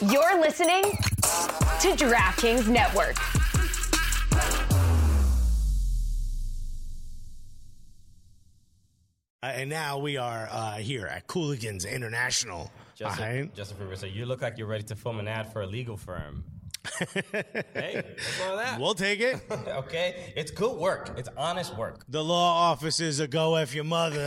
You're listening to DraftKings Network. And now we are here at Cooligans International. Justin, so you look like you're ready to film an ad for a legal firm. Hey, what's wrong with that? We'll take it. Okay, it's good work. It's honest work. The law offices are go F your mother.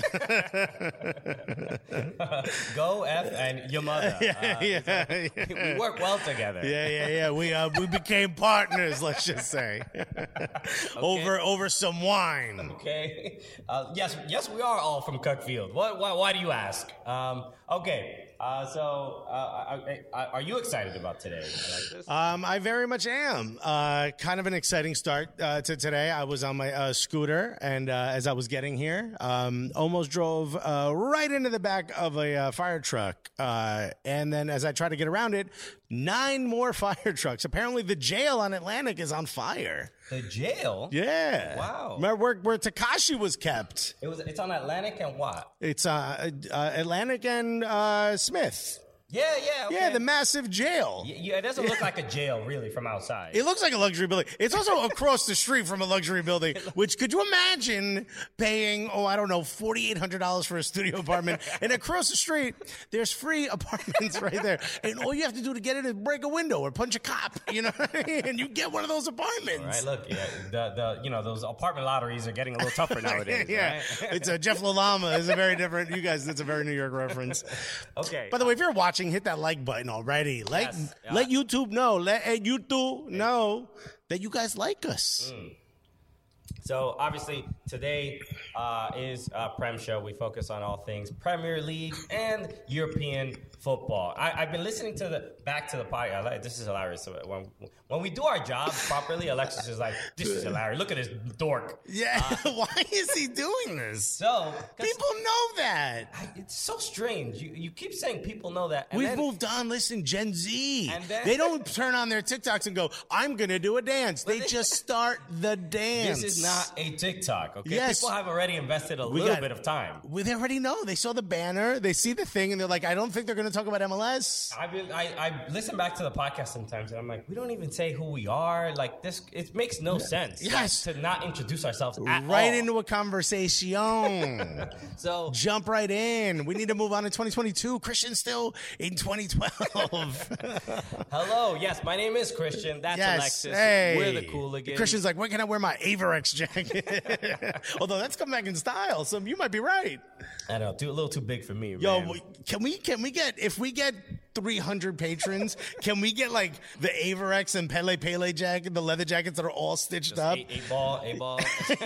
Go F and your mother. Yeah. We work well together. Yeah. We became partners, let's just say. Okay. Over some wine. Okay. Yes, we are all from Cuckfield. Why do you ask? Okay. So are you excited about today, Alexis? I very much am. Kind of an exciting start to today. I was on my scooter, and as I was getting here, almost drove right into the back of a fire truck. And then as I tried to get around it, 9 more fire trucks. Apparently the jail on Atlantic is on fire. The jail? Yeah. Wow. Remember where Tekashi was kept? It's on Atlantic and what? It's Atlantic and Smith. Yeah. Okay. Yeah, the massive jail. Yeah, it doesn't look like a jail, really, from outside. It looks like a luxury building. It's also across the street from a luxury building, which could you imagine paying, $4,800 for a studio apartment? And across the street, there's free apartments right there. And all you have to do to get it is break a window or punch a cop, you know what I mean? And you get one of those apartments. All right, look, those apartment lotteries are getting a little tougher nowadays. Yeah. Right? It's Jeff LaLama is a very different, you guys, that's a very New York reference. Okay. By the way, if you're watching, hit that like button already. Let YouTube know. Let YouTube know that you guys like us. So, obviously, today is a Prem show. We focus on all things Premier League and European football. I've been listening back to the podcast. This is hilarious. So when we do our job properly, Alexis is like, this is hilarious. Look at this dork. Yeah, why is he doing this? So people know that. It's so strange. You keep saying people know that. And We've moved on. Listen, Gen Z. And then, they don't turn on their TikToks and go, I'm going to do a dance. They just start the dance. This is not a TikTok, okay? Yes. People have already invested a little bit of time. They already know. They saw the banner. They see the thing, and they're like, I don't think they're going to talk about MLS. I listen back to the podcast sometimes, and I'm like, we don't even say who we are. Like, this, it makes no sense. Yes. To not introduce ourselves at all. Right into a conversation. So jump right in. We need to move on to 2022. Christian's still in 2012. Hello. Yes, my name is Christian. That's Alexis. Hey. We're the Cooligans. Christian's like, when can I wear my Averex jacket? Although that's come back in style, so you might be right. I know, a little too big for me. Yo, man. can we get, if we get 300 patrons, can we get like the Averex and Pele jacket, the leather jackets that are all stitched up? Eight ball.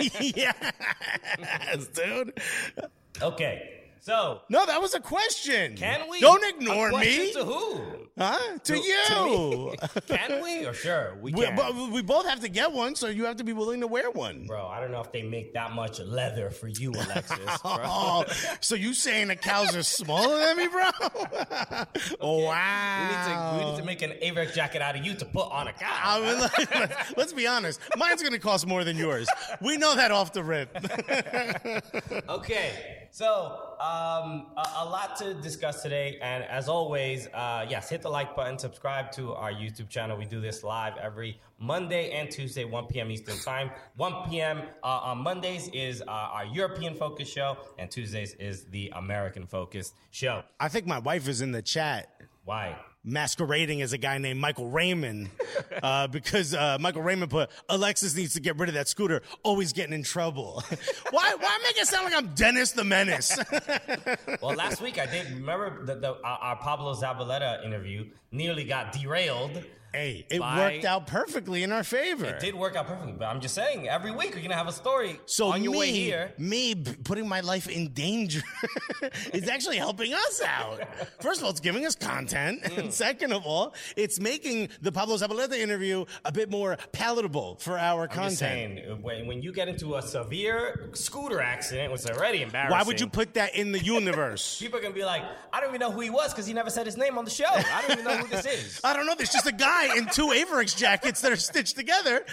Yes, dude. Okay. So no, that was a question. Can we? Don't ignore a question me. To who? Huh? To you. To can we? Or sure, we can. We both have to get one, so you have to be willing to wear one. Bro, I don't know if they make that much leather for you, Alexis. Oh, so you saying the cows are smaller than me, bro? Okay. Oh, wow. We need to make an Averex jacket out of you to put on a cow. Let's be honest. Mine's going to cost more than yours. We know that off the rip. Okay. So, a lot to discuss today, and as always, yes, hit the like button, subscribe to our YouTube channel. We do this live every Monday and Tuesday, 1 p.m. Eastern Time. 1 p.m. On Mondays is our European-focused show, and Tuesdays is the American-focused show. I think my wife is in the chat. Why? Masquerading as a guy named Michael Raymond because Michael Raymond put, Alexis needs to get rid of that scooter, always getting in trouble. Why make it sound like I'm Dennis the Menace? Well, last week I did. Remember our Pablo Zabaleta interview nearly got derailed. Hey, it worked out perfectly in our favor. It did work out perfectly, but I'm just saying, every week we're going to have a story on your way here. Me putting my life in danger is actually helping us out. First of all, it's giving us content. And second of all, it's making the Pablo Zabaleta interview a bit more palatable for our content. I'm just saying, when you get into a severe scooter accident, which is already embarrassing. Why would you put that in the universe? People are going to be like, I don't even know who he was because he never said his name on the show. I don't even know who this is. I don't know. There's just a guy in 2 Averex jackets that are stitched together.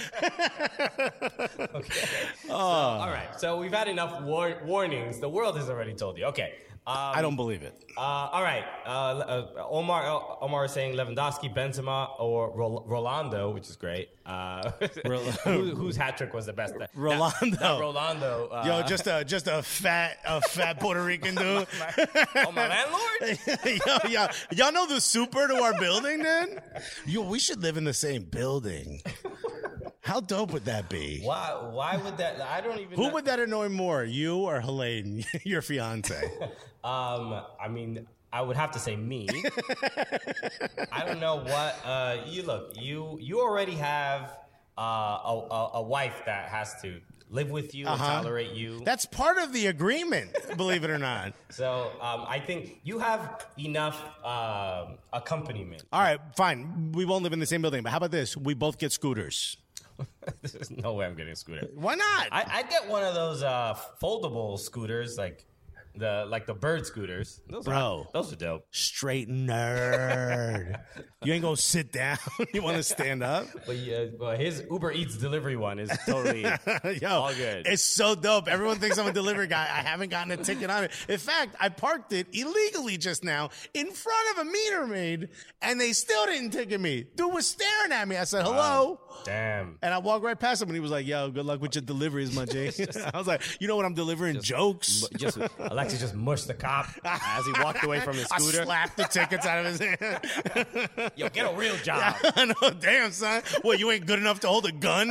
Okay. All right. So we've had enough warnings. The world has already told you. Okay. I don't believe it. All right. Omar is saying Lewandowski, Benzema, or Rolando, which is great. Whose hat trick was the best? Rolando. That Rolando. Yo, just a fat Puerto Rican dude. My landlord? Y'all know the super to our building, then? Yo, we should live in the same building. How dope would that be? Why would that? I don't even. Who would that annoy more, you or Helene, your fiance? I mean, I would have to say me. I don't know what. You already have a wife that has to live with you and tolerate you. That's part of the agreement, believe it or not. So I think you have enough accompaniment. All right, fine. We won't live in the same building, but how about this? We both get scooters. There's no way I'm getting a scooter. Why not? I get one of those foldable scooters, like the bird scooters. Those are dope. Straight nerd. You ain't gonna sit down. You want to stand up? But his Uber Eats delivery one is totally all good. It's so dope. Everyone thinks I'm a delivery guy. I haven't gotten a ticket on it. In fact, I parked it illegally just now in front of a meter maid, and they still didn't ticket me. Dude was staring at me. I said, hello. Damn. And I walked right past him, and he was like, yo, good luck with your deliveries, my J. I was like, you know what? I'm delivering jokes. Alexis just mushed the cop as he walked away from his scooter. I slapped the tickets out of his hand. Yo, get a real job. I know, damn, son. What, you ain't good enough to hold a gun?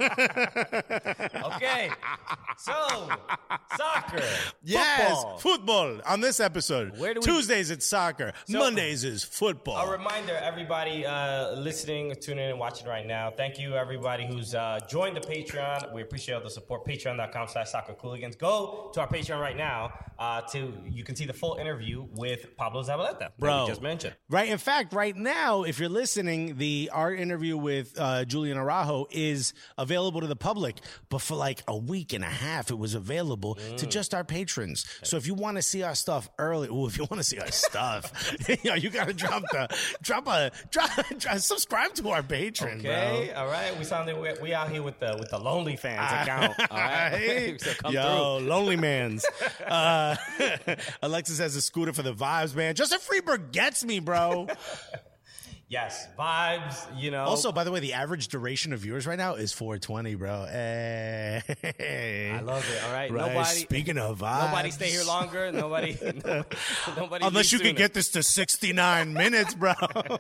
Okay. So, soccer. Yes, football. On this episode, Tuesdays it's soccer. Mondays is football. A reminder, everybody listening, tuning in, and watching right now, thank you, everybody who's joined the Patreon. We appreciate all the support. Patreon.com/soccercooligans. Go to our Patreon right now. You can see the full interview with Pablo Zabaleta, that we just mentioned. Right. In fact, right now, if you're listening, our interview with Julian Araujo is available to the public, but for like a week and a half, it was available to just our patrons. So if you want to see our stuff early, if you want to see our stuff, you got to subscribe to our Patreon. Okay, bro. all right. We out here with the Lonely Fans account. All right, so come through. Lonely Mans. Alexis has a scooter for the vibes, man. Justin Freeberg gets me, bro. Yes, vibes, Also, by the way, the average duration of viewers right now is 420, bro. Hey. I love it, all right? Right. Speaking of vibes. Nobody stay here longer. Nobody Unless you can get this to 69 minutes, bro.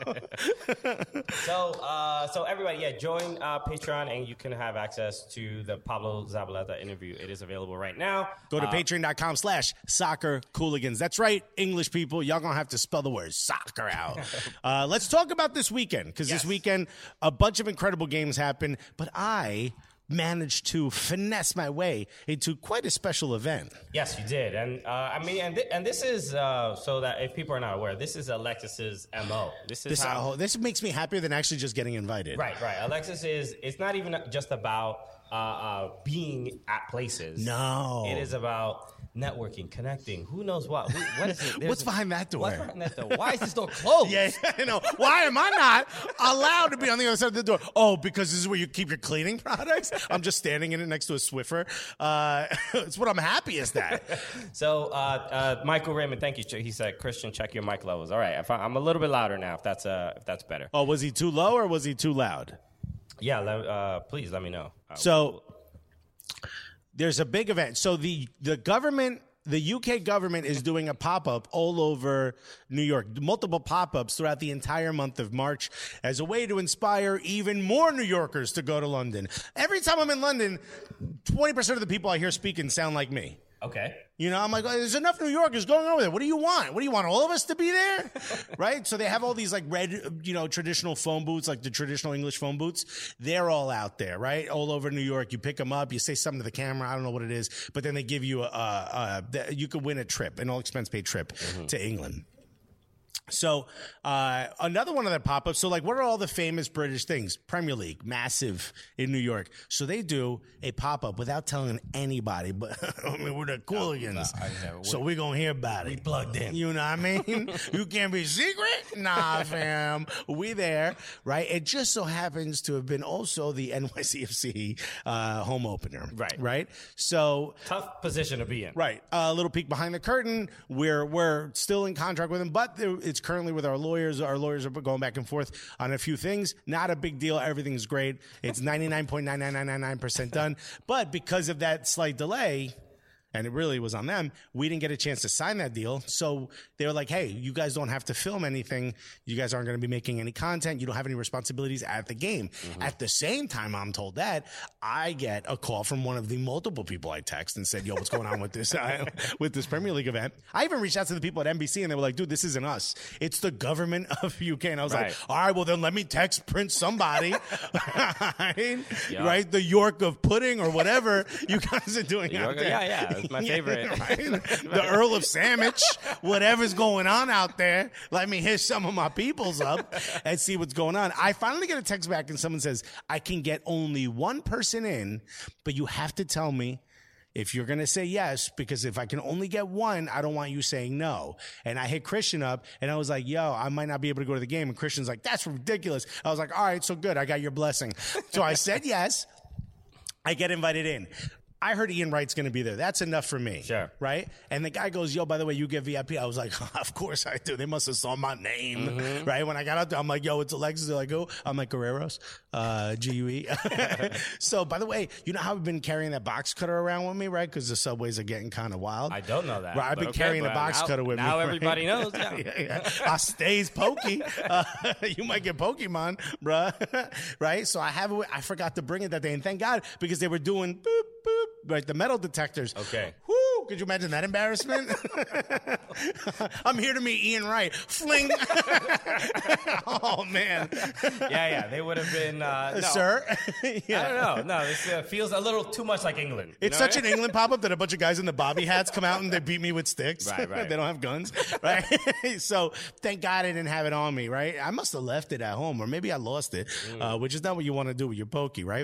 So everybody, join Patreon, and you can have access to the Pablo Zabaleta interview. It is available right now. Go to patreon.com/soccercooligans. That's right, English people. Y'all gonna have to spell the word soccer out. Let's talk about this weekend, because this weekend a bunch of incredible games happened, but I managed to finesse my way into quite a special event. Yes, you did. And and this is so that if people are not aware, this is Alexis's MO. This makes me happier than actually just getting invited. Right. Alexis it's not even just about being at places. No. It is about networking, connecting. Who knows what? What is it? What's behind that door? What's behind that door? Why is this door closed? Yeah, I know. Why am I not allowed to be on the other side of the door? Oh, because this is where you keep your cleaning products? I'm just standing in it next to a Swiffer. It's what I'm happiest at. So, Michael Raymond, thank you. He said, Christian, check your mic levels. All right. I'm a little bit louder now, if that's better. Oh, was he too low or was he too loud? Yeah, please let me know. There's a big event. So the government, the UK government is doing a pop-up all over New York, multiple pop-ups throughout the entire month of March as a way to inspire even more New Yorkers to go to London. Every time I'm in London, 20% of the people I hear speaking sound like me. Okay. I'm like, there's enough New Yorkers going over there. What do you want? What do you want? All of us to be there? Right? So they have all these like red, traditional phone booths, like the traditional English phone booths. They're all out there, right? All over New York. You pick them up, you say something to the camera. I don't know what it is, but then they give you you could win a trip, an all expense paid trip to England. So another one of their pop-ups. So like, what are all the famous British things? Premier League, massive in New York. So they do a pop-up without telling anybody. But I mean, we're the Cooligans, so we're gonna hear about it. We plugged in. You know what I mean? You can't be secret. Nah, fam. We there, right? It just so happens to have been also the NYCFC home opener. Right. So Tough position to be in. right. A little peek behind the curtain. We're still in contract with them, but it's currently with our lawyers. Our lawyers are going back and forth on a few things. Not a big deal. Everything's great. It's 99.99999% done. But because of that slight delay, and it really was on them, we didn't get a chance to sign that deal. So they were like, hey, you guys don't have to film anything. You guys aren't going to be making any content. You don't have any responsibilities at the game. Mm-hmm. At the same time, I'm told that, I get a call from one of the multiple people I text and said, yo, what's going on with this Premier League event? I even reached out to the people at NBC and they were like, dude, this isn't us. It's the government of UK. And I was like, all right, well, then let me text Prince somebody. Right? The York of Pudding or whatever you guys are doing out there. Yeah. It's my favorite. Right? The Earl of Sandwich, whatever's going on out there. Let me hit some of my peoples up and see what's going on. I finally get a text back and someone says, I can get only one person in, but you have to tell me if you're going to say yes, because if I can only get one, I don't want you saying no. And I hit Christian up and I was like, yo, I might not be able to go to the game. And Christian's like, that's ridiculous. I was like, all right, so good. I got your blessing. So I said yes. I get invited in. I heard Ian Wright's going to be there. That's enough for me. Sure. Right? And the guy goes, yo, by the way, you get VIP. I was like, of course I do. They must have saw my name. Mm-hmm. Right? When I got out there, I'm like, yo, it's Alexis. They're like, oh, I'm like, Guerreros, GUE. So, by the way, you know how I've been carrying that box cutter around with me, right? Because the subways are getting kind of wild. I don't know that. Right? I've been carrying the box cutter with me. Now everybody knows. Yeah. I stays pokey. You might get Pokemon, bruh. Right? So I forgot to bring it that day. And thank God, because they were doing boop, boop. Right, the metal detectors. Okay. Whoo, could you imagine that embarrassment? I'm here to meet Ian Wright. Fling. Oh, man. Yeah. They would have been... no. Sir? Yeah. I don't know. No, this feels a little too much like England. It's such an England pop-up that a bunch of guys in the bobby hats come out and they beat me with sticks. Right. They don't have guns. Right? So, thank God I didn't have it on me, right? I must have left it at home, or maybe I lost it, which is not what you want to do with your pokey, right?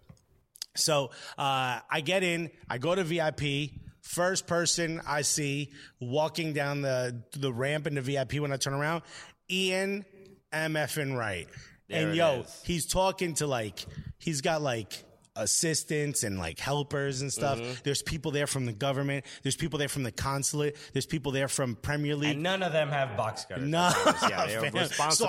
So I get in, I go to VIP. First person I see walking down the ramp into VIP when I turn around, Ian MFN Wright. And he's talking to he's got assistants and helpers and stuff. Mm-hmm. There's people there from the government. There's people there from the consulate. There's people there from Premier League. And none of them have box cutters. No. Yeah, they're responsible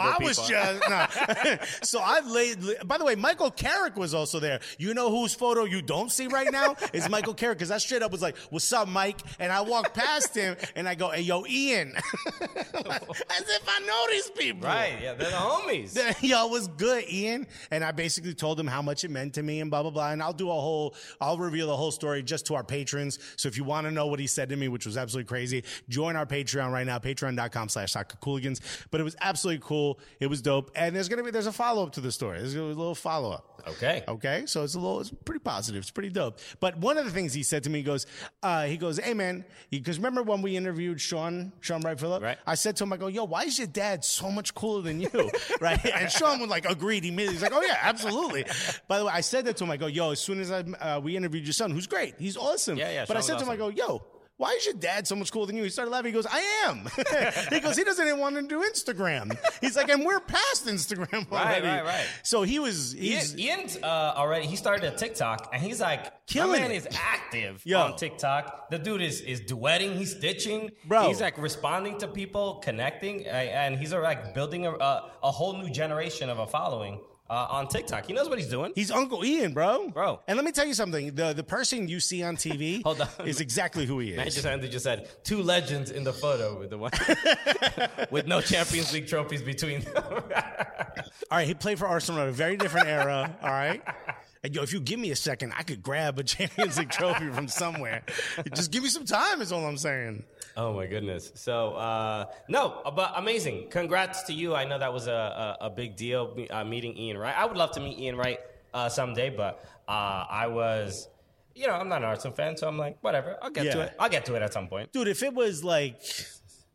So I've laid, by the way, Michael Carrick was also there. You know whose photo you don't see right now is Michael Carrick, because I straight up was like, what's up, Mike? And I walked past him and I go, hey, yo, Ian. As if I know these people. Right. Yeah, they're the homies. Yo, what's good, Ian? And I basically told him how much it meant to me and blah, blah, blah. And I'll reveal the whole story just to our patrons. So if you want to know what he said to me, which was absolutely crazy, join our Patreon right now, patreon.com/soccercooligans. But it was absolutely cool. It was dope. And there's a follow-up to the story. There's a little follow-up. Okay. So it's pretty positive. It's pretty dope. But one of the things he said to me, he goes, hey man, because remember when we interviewed Sean Wright Phillip? Right. I said to him, I go, yo, why is your dad so much cooler than you? Right. And Sean would agreed immediately. He's like, oh yeah, absolutely. By the way, I said that to him. I go, yo, as soon as we interviewed your son, who's great. He's awesome. Yeah. But I said to him, I go, yo, why is your dad so much cooler than you? He started laughing. He goes, I am. He goes, he doesn't even want to do Instagram. He's like, and we're past Instagram already. Right. So Ian's already, he started a TikTok and he's like, killing my man is active on TikTok. The dude is duetting, he's stitching. Bro. He's responding to people, connecting, and he's building a whole new generation of a following. On TikTok. He knows what he's doing. He's Uncle Ian, bro. And let me tell you something. The person you see on TV Hold on. is exactly who he is. Manchester Andy just said 2 legends in the photo with the one with no Champions League trophies between them. All right, he played for Arsenal in a very different era. All right. And yo, if you give me a second, I could grab a Champions League trophy from somewhere. Just give me some time is all I'm saying. Oh, my goodness. So, no, but amazing. Congrats to you. I know that was a big deal, meeting Ian Wright. I would love to meet Ian Wright someday, but I was, I'm not an Arsenal fan, so I'm like, whatever. I'll get to it. I'll get to it at some point. Dude, if it was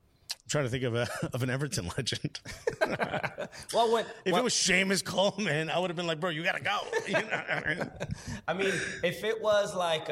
trying to think of an Everton legend. Well, if it was Seamus Coleman, I would have been like, bro, you gotta go. You know what I mean? I mean, if it was like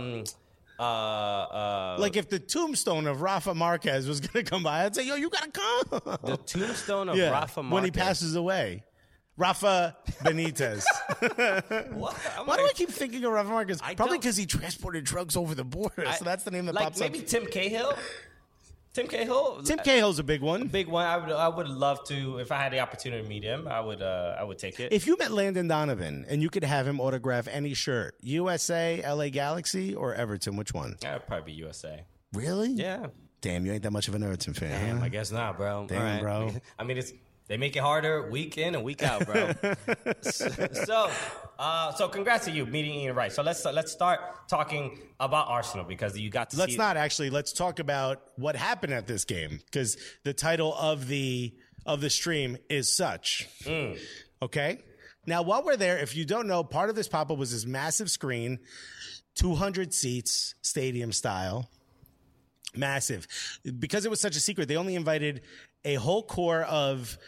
if the tombstone of Rafa Marquez was gonna come by, I'd say, yo, you gotta come. The tombstone of Rafa Marquez when he passes away. Rafa Benitez. What? Why do I keep thinking of Rafa Marquez? Probably don't. because he transported drugs over the border. So that's the name that like pops maybe up. Tim Cahill. Tim Cahill. Tim Cahill's a big one. Big one. I would love to, if I had the opportunity to meet him, I would take it. If you met Landon Donovan and you could have him autograph any shirt, USA, LA Galaxy, or Everton, which one? That'd probably be USA. Really? Yeah. Damn, you ain't that much of an Everton fan. Damn, huh? I guess not, bro. Damn, All right. bro. I mean, they make it harder week in and week out, bro. So congrats to you meeting Ian Wright. So let's start talking about Arsenal because you got to Let's see. not actually. Let's talk about what happened at this game because the title of the stream is such. Okay. Now, while we're there, if you don't know, part of this pop-up was this massive screen, 200 seats, stadium style. Massive. Because it was such a secret, they only invited a whole core of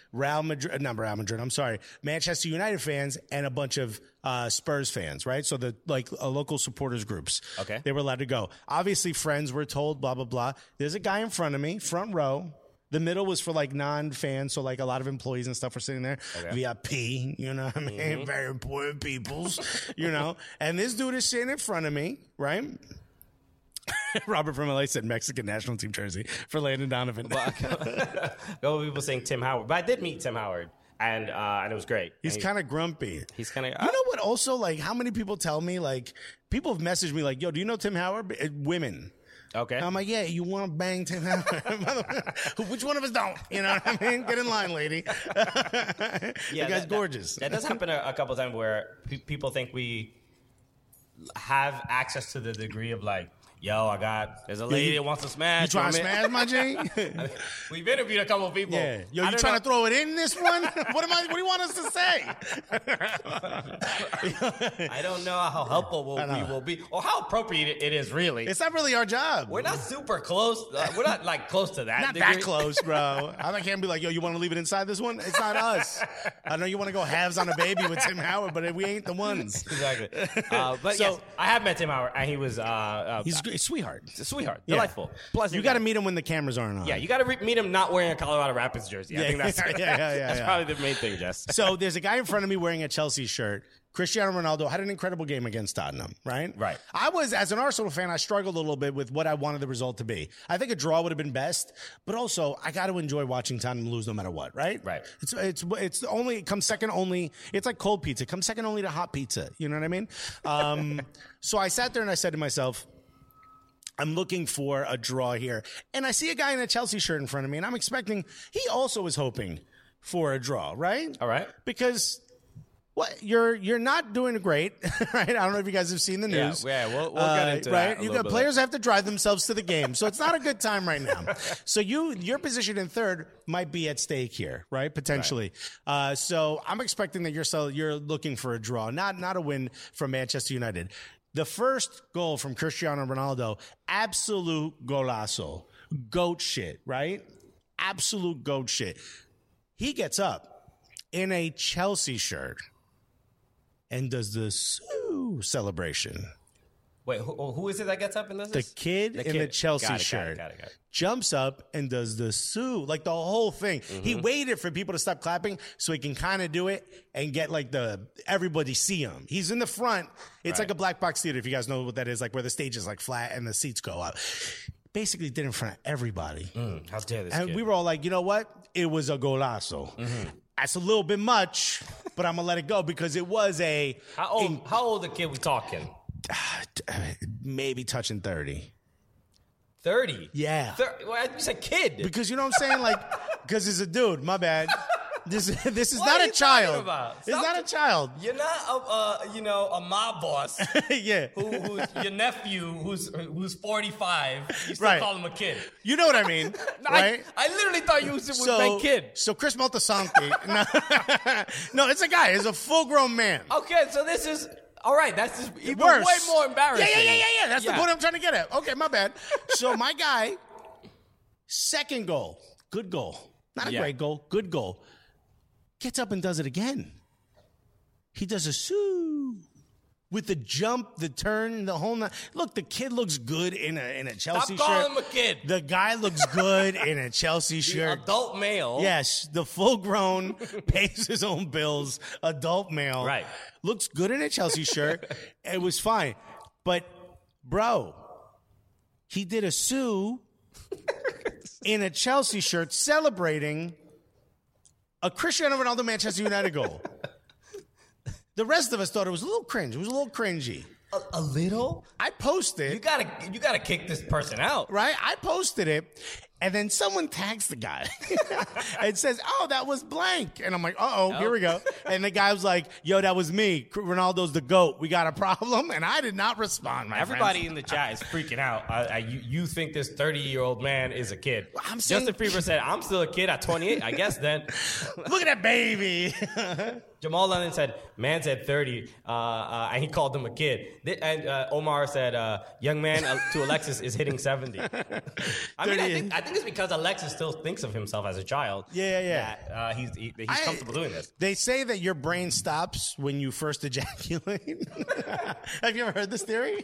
Manchester United fans and a bunch of Spurs fans, right? So local supporters groups. Okay. They were allowed to go. Obviously, friends were told, blah, blah, blah. There's a guy in front of me, front row. The middle was for like non-fans, so like a lot of employees and stuff were sitting there. Okay. VIP, you know what I mean? Mm-hmm. Very important peoples, you know? And this dude is sitting in front of me, right? Robert from LA said Mexican national team jersey for Landon Donovan. Well, people saying Tim Howard, but I did meet Tim Howard, and it was great. He's kind of grumpy. He's kind of. You know what? Also, like, how many people tell me, like, people have messaged me, like, "Yo, do you know Tim Howard?" Women. Okay. And I'm like, yeah, you want to bang Tim Howard? Which one of us don't? You know what I mean? Get in line, lady. Yeah, the guy's gorgeous. That does happen a couple of times where people think we have access to the degree of like. Yo, there's a lady that wants to smash. You trying to smash my G? We've interviewed a couple of people. Yeah. Yo, you trying to throw it in this one? What do you want us to say? I don't know how helpful we will be or how appropriate it is really. It's not really our job. We're not super close. We're not like close to that. Not degree. that close, bro. I can't be like, yo, you want to leave it inside this one? It's not us. I know you want to go halves on a baby with Tim Howard, but we ain't the ones. Exactly. But yes, I have met Tim Howard, and he was he's a sweetheart. Delightful, pleasant. You got to meet him when the cameras aren't on. Yeah, you got to meet him not wearing a Colorado Rapids jersey. I think that's that's probably the main thing, Jess. So there's a guy in front of me wearing a Chelsea shirt. Cristiano Ronaldo had an incredible game against Tottenham, right? Right. As an Arsenal fan, I struggled a little bit with what I wanted the result to be. I think a draw would have been best, but also I got to enjoy watching Tottenham lose no matter what, right? Right. It's only, it comes second only, it's like cold pizza. It comes second only to hot pizza. You know what I mean? So I sat there and I said to myself, I'm looking for a draw here. And I see a guy in a Chelsea shirt in front of me, and I'm expecting, he also is hoping for a draw, right? All right. Because you're not doing great, right? I don't know if you guys have seen the news. Yeah, we'll get into that. Right? Players have to drive themselves to the game, so it's not a good time right now. So your position in third might be at stake here, right? Potentially. Right. So I'm expecting that you're looking for a draw, not a win from Manchester United. The first goal from Cristiano Ronaldo, absolute golazo. Goat shit, right? Absolute goat shit. He gets up in a Chelsea shirt and does the celebration. Wait, who is it that gets up and does this? The kid in the Chelsea shirt got it. jumps up and does the like the whole thing. Mm-hmm. He waited for people to stop clapping so he can kind of do it and get like everybody see him. He's in the front. It's like a black box theater, if you guys know what that is, like where the stage is like flat and the seats go up. Basically did it in front of everybody. How dare this And kid. we were all like, you know what? It was a golazo. Mm-hmm. That's a little bit much, but I'm going to let it go because it was How old a kid we talking? Maybe touching 30. 30? Yeah. Well, you said kid. Because you know what I'm saying? Like, because it's a dude. My bad. This is What not are a you child. talking about? It's not a child. You're not a mob boss. Yeah. Who's your nephew who's 45. You still Right. call him a kid. You know what I mean, right? I literally thought you was a kid. So Chris Maltasanti. No, it's a guy. He's a full-grown man. Okay, so this is all right. That's just even Worse. way more embarrassing. Yeah. That's the point I'm trying to get at. Okay, my bad. So my guy, second goal Good goal. Not a Yeah. great goal. Good goal. Gets up and does it again. He does a soo with the jump, the turn, the whole night. Look, the kid looks good in a Chelsea Stop calling shirt. him a kid. The guy looks good in a Chelsea The shirt. adult male. Yes, the full-grown, pays his own bills, adult male. Right. Looks good in a Chelsea shirt. It was fine. But, bro, he did a sue in a Chelsea shirt celebrating a Cristiano Ronaldo Manchester United goal. The rest of us thought it was a little cringe. It was a little cringy. A little? I posted. You gotta kick this person out. Right? I posted it, and then someone tags the guy and says, "Oh, that was blank." And I'm like, "Uh-oh, here we go." And the guy was like, "Yo, that was me. Ronaldo's the GOAT. We got a problem." And I did not respond, my Everybody friends. in the chat is freaking out. You think this 30-year-old man is a kid. I'm saying- Justin Freeman said, I'm still a kid at 28. I guess then. Look at that baby. Jamal Lennon said, man said 30, and he called him a kid. And Omar said, young man to Alexis is hitting 70. I mean, I think it's because Alexis still thinks of himself as a child. Yeah. That, he's comfortable doing this. They say that your brain stops when you first ejaculate. Have you ever heard this theory?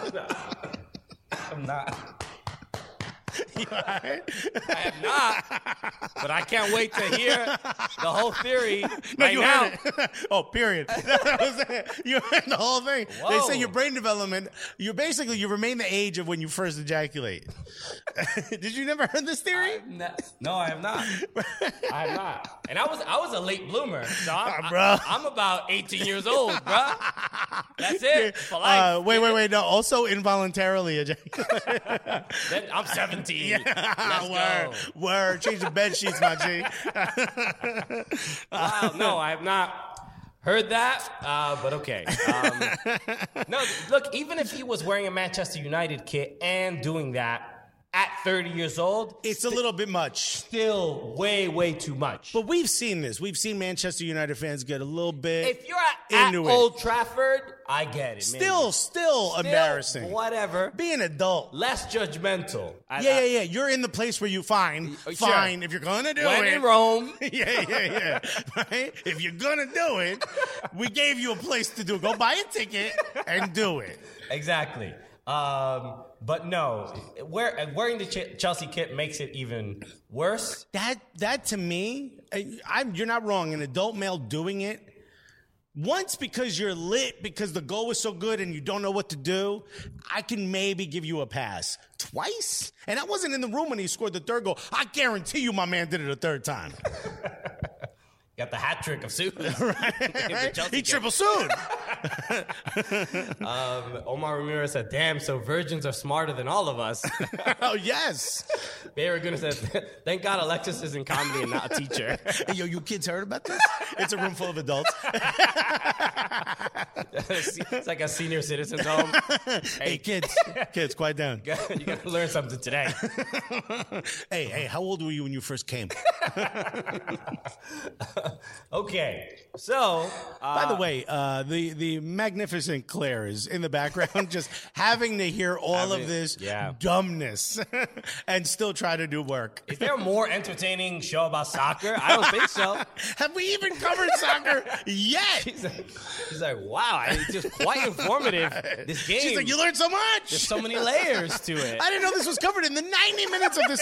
I'm not. You all right? I have not, but I can't wait to hear the whole theory No, right you now. heard it. Oh, period. That was it. You heard the whole thing. Whoa. They say your brain development, you remain the age of when you first ejaculate. Did you never heard this theory? No, I have not. I have not. And I was a late bloomer, so bro. I'm about 18 years old, bro. That's it for life. Wait. No, also involuntarily ejaculate. Then I'm 17. Let's go. Word. Change the bed sheets, my G. Wow, no, I have not heard that, but okay. No, look, even if he was wearing a Manchester United kit and doing that at 30 years old, It's a little bit much. still way too much. But we've seen this. We've seen Manchester United fans get a little bit If you're at into it. Old Trafford, I get it. maybe. Still embarrassing. Whatever. Be an adult. Less judgmental. Yeah. You're in the place where you fine. Sure. Fine. If you're gonna do When it. in Rome. Yeah. Right? If you're gonna do it, we gave you a place to do it. Go buy a ticket and do it. Exactly. But no, wearing the Chelsea kit makes it even worse. That to me, you're not wrong. An adult male doing it once because you're lit because the goal was so good and you don't know what to do, I can maybe give you a pass. Twice? And I wasn't in the room when he scored the third goal. I guarantee you my man did it a third time. Got the hat trick of suit. Right? He triple sued. Omar Ramirez said, damn, so virgins are smarter than all of us. Oh, yes. Bay Raguna said, thank God Alexis is in comedy and not a teacher. Hey, yo, you kids heard about this? It's a room full of adults. It's like a senior citizen's home. Hey, kids, quiet down. You got to learn something today. Hey, how old were you when you first came? Okay, so By the way, the magnificent Claire is in the background, just having to hear all of this dumbness and still try to do work. is there a more entertaining show about soccer? I don't think so. Have we even covered soccer yet? He's like, wow, it's just quite informative. This game. She's like, you learned so much. There's so many layers to it. I didn't know this was covered in the 90 minutes of this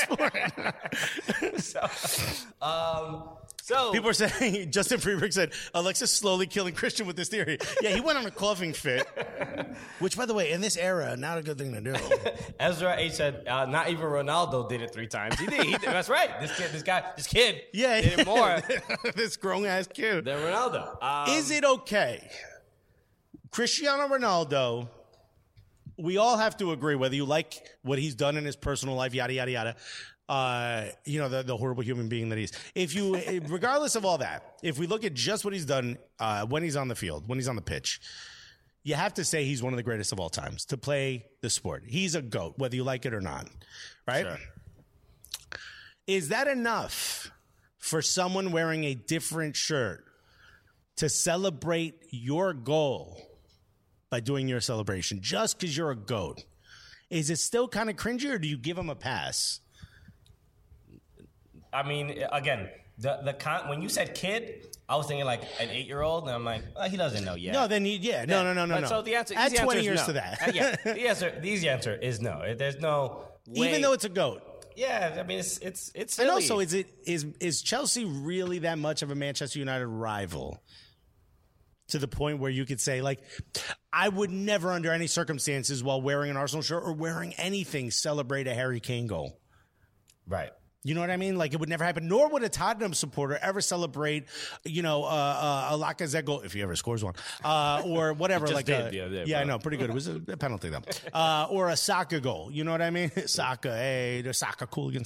sport. So People are saying, Justin Freeberg said, Alexis slowly killing Christian with this theory. Yeah, he went on a coughing fit. Which, by the way, in this era, not a good thing to do. Ezra H said, not even Ronaldo did it 3 times. He did. That's right. This kid did it more This grown-ass kid. than Ronaldo. Is it okay? Cristiano Ronaldo, we all have to agree, whether you like what he's done in his personal life, yada, yada, yada, the horrible human being that he is. Regardless of all that, if we look at just what he's done when he's on the field, when he's on the pitch, you have to say he's one of the greatest of all times to play the sport. He's a GOAT, whether you like it or not, right? Sure. Is that enough for someone wearing a different shirt to celebrate your goal by doing your celebration just because you're a GOAT? Is it still kind of cringy, or do you give him a pass? I mean, again, when you said kid, I was thinking like an 8-year-old, and I'm like, well, he doesn't know yet. No, then no. So the answer, add 20 is years no. to that. Yeah, the answer is no. There's no way. Even though it's a GOAT. Yeah, I mean, it's silly. And also, is Chelsea really that much of a Manchester United rival? To the point where you could say, like, I would never, under any circumstances, while wearing an Arsenal shirt or wearing anything, celebrate a Harry Kane goal. Right. You know what I mean? Like, it would never happen. Nor would a Tottenham supporter ever celebrate, a Lacazette goal, if he ever scores one, or whatever. Just like, did, I know, pretty good. It was a penalty though, or a Saka goal. You know what I mean? Saka, hey, the Saka Cooligans.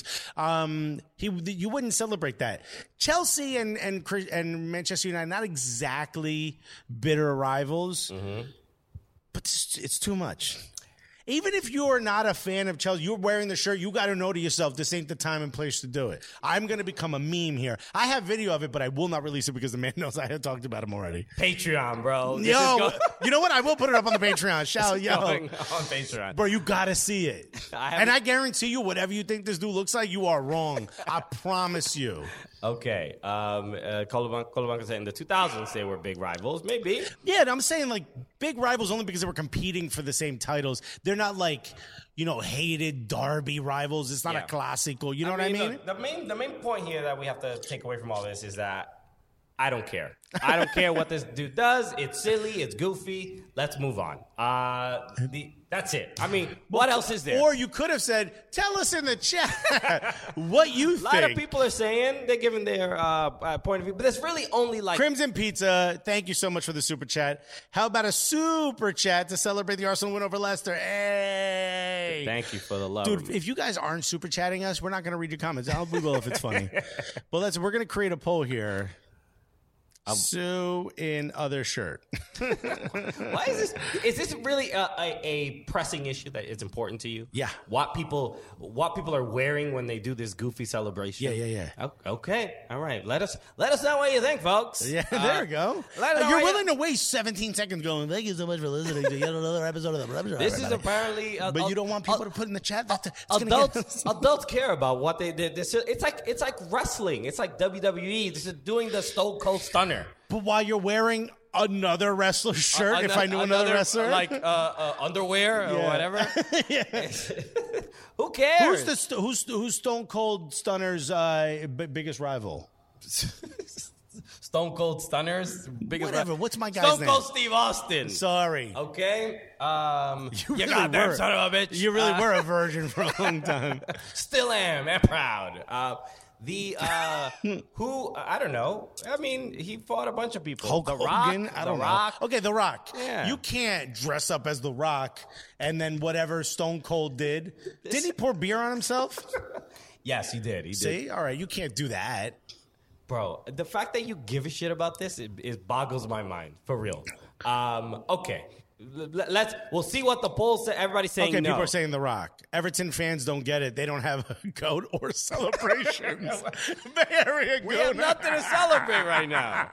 You wouldn't celebrate that. Chelsea and Manchester United, not exactly bitter rivals, but it's too much. Even if you're not a fan of Chelsea, you're wearing the shirt, you got to know to yourself, this ain't the time and place to do it. I'm going to become a meme here. I have video of it, but I will not release it because the man knows I had talked about him already. Patreon, bro. You know what? I will put it up on the Patreon. Going on Patreon. Bro, you got to see it. I guarantee you, whatever you think this dude looks like, you are wrong. I promise you. Okay. Colabanca said in the 2000s they were big rivals. Maybe. Yeah, I'm saying like big rivals only because they were competing for the same titles. They're not like, hated derby rivals. It's not a classical. You know what I mean? Look, the main point here that we have to take away from all this is that I don't care. I don't care what this dude does. It's silly. It's goofy. Let's move on. That's it. I mean, what else is there? Or you could have said, tell us in the chat what you think. A lot of people are saying, they're giving their point of view, but it's really only like... Crimson Pizza, thank you so much for the super chat. How about a super chat to celebrate the Arsenal win over Leicester? Hey! Thank you for the love. Dude, if you guys aren't super chatting us, we're not going to read your comments. We will if it's funny. But we're going to create a poll here. Sue in other shirt. Why is this? Is this really a pressing issue that is important to you? Yeah. What people are wearing when they do this goofy celebration? Yeah. Okay. All right. Let us know what you think, folks. Yeah. There we go. You're willing to waste 17 seconds going, thank you so much for listening to yet another episode of the This is apparently. But you don't want people to put in the chat. Adults care about what they did. It's like wrestling. It's like WWE. This is doing the Stone Cold Stunner. But while you're wearing another wrestler's shirt, if I knew another wrestler, like underwear or whatever. Yeah. Who cares? Who's Stone Cold Stunner's biggest rival? Stone Cold Stunner's biggest whatever. rival. What's my guy's name? Stone Cold Steve Austin. Sorry. Okay. You really goddamn were. son of a bitch. You really were a virgin for a long time. Still am and proud. Who I don't know. I mean, he fought a bunch of people. Hulk Hogan? I don't know. Okay, The Rock. Yeah. You can't dress up as The Rock and then whatever Stone Cold did. Did he pour beer on himself? Yes, he did. See? All right, you can't do that. Bro, the fact that you give a shit about this, it boggles my mind. For real. Okay. We'll see what the polls say. Everybody's saying no. Okay, people are saying The Rock. Everton fans don't get it. They don't have a goat or celebrations. Bay Area Goona. We have nothing to celebrate right now.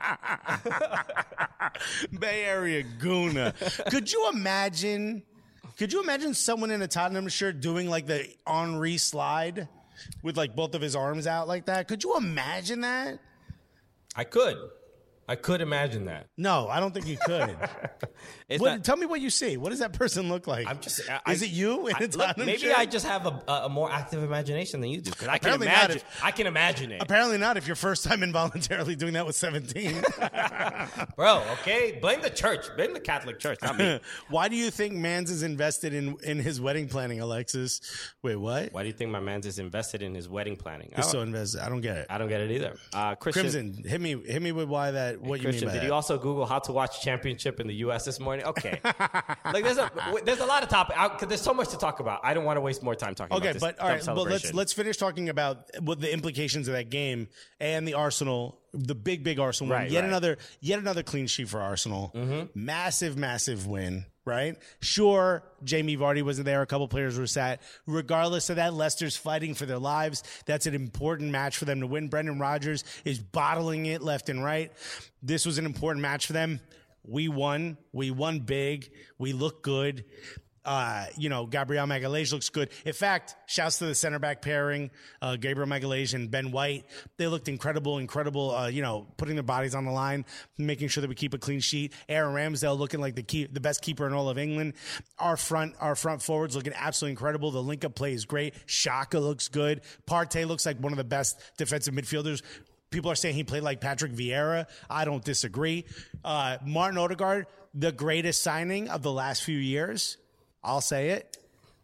Bay Area Goona. Could you imagine someone in a Tottenham shirt doing like the Henry slide with like both of his arms out like that? Could you imagine that? I could imagine that. No, I don't think you could. Tell me what you see. What does that person look like? Is it you in a Tottenham maybe shirt? I just have a more active imagination than you do. Because I can imagine it. Apparently not if you're first time involuntarily doing that with 17. Bro, okay? Blame the church. Blame the Catholic Church, not me. Why do you think Mans is invested in his wedding planning, Alexis? Wait, what? Why do you think my Mans is invested in his wedding planning? He's so invested. I don't get it. I don't get it either. Christian, Crimson, hit me with why that. What Christian, you mean by did that? you also Google how to watch championship in the U.S. this morning? Okay. Like there's a lot of topics. There's so much to talk about. I don't want to waste more time talking about this. Okay, but all right, but let's finish talking about what the implications of that game and the Arsenal, the big Arsenal win. Yet another clean sheet for Arsenal. Mm-hmm. Massive win. Right? Sure, Jamie Vardy wasn't there. A couple players were sat. Regardless of that, Leicester's fighting for their lives. That's an important match for them to win. Brendan Rodgers is bottling it left and right. This was an important match for them. We won. We won big. We look good. Gabriel Magalhaes looks good. In fact, shouts to the center back pairing, Gabriel Magalhaes and Ben White. They looked incredible, putting their bodies on the line, making sure that we keep a clean sheet. Aaron Ramsdale looking like the best keeper in all of England. Our front forwards looking absolutely incredible. The link-up play is great. Xhaka looks good. Partey looks like one of the best defensive midfielders. People are saying he played like Patrick Vieira. I don't disagree. Martin Odegaard, the greatest signing of the last few years. I'll say it.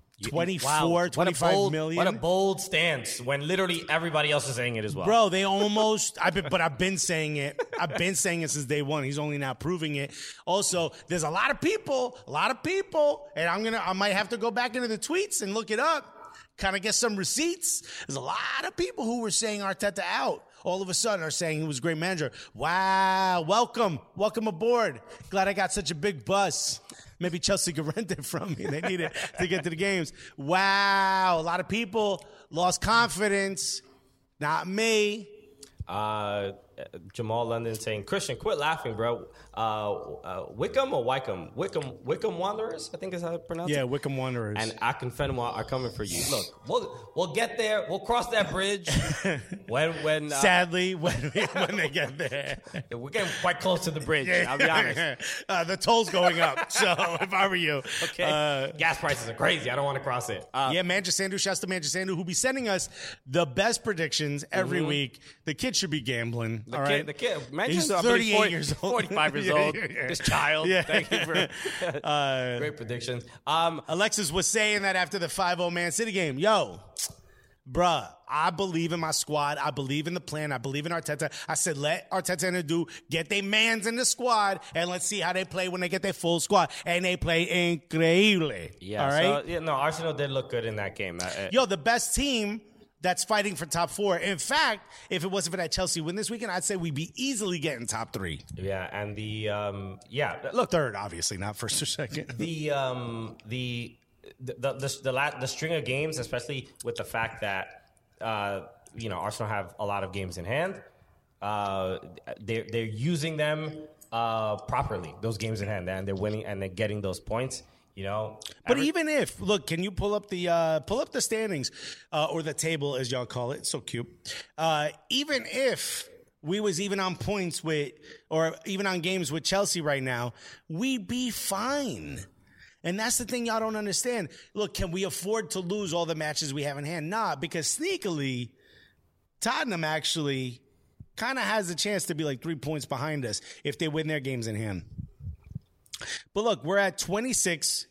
25 million. What a bold stance when literally everybody else is saying it as well. Bro, they almost, but I've been saying it. I've been saying it since day one. He's only now proving it. Also, there's a lot of people, and I might have to go back into the tweets and look it up, kind of get some receipts. There's a lot of people who were saying Arteta out. All of a sudden are saying he was a great manager. Wow, welcome aboard. Glad I got such a big bus. Maybe Chelsea could rent it from me. They need it to get to the games. Wow, a lot of people lost confidence. Not me. Jamal London saying, Christian, quit laughing, bro. Wickham or Wycombe? Wickham Wanderers, I think is how to pronounce it. Yeah, Wickham Wanderers. And Akinfenwa are coming for you. Look, we'll get there. We'll cross that bridge when sadly, when they get there. We're getting quite close to the bridge, I'll be honest. The toll's going up, so if I were you. Okay. Gas prices are crazy. I don't want to cross it. Manchester Sandu, shouts to Manchester Sandu, who'll be sending us the best predictions every week. The kid should be gambling. The kid. He's 38 years old. 45 years old. This child. Yeah. Thank you for great predictions. Alexis was saying that after the 5-0 Man City game. Yo, bruh, I believe in my squad. I believe in the plan. I believe in Arteta. I said, let Arteta and Edu get their mans in the squad, and let's see how they play when they get their full squad. And they play increíble. Yeah. All right? So, Arsenal did look good in that game. Yo, the best team that's fighting for top 4. In fact, if it wasn't for that Chelsea win this weekend, I'd say we'd be easily getting top 3. Yeah, and Look, third, obviously, not first or second. The string of games, especially with the fact that Arsenal have a lot of games in hand, they're using them properly. Those games in hand, and they're winning and they're getting those points. But even if, look, can you pull up the standings or the table as y'all call it? It's so cute. Even if we was even on points with, or even on games with Chelsea right now, we'd be fine. And that's the thing y'all don't understand. Look, can we afford to lose all the matches we have in hand? Nah, because sneakily, Tottenham actually kind of has a chance to be like 3 points behind us if they win their games in hand. But look, we're at 26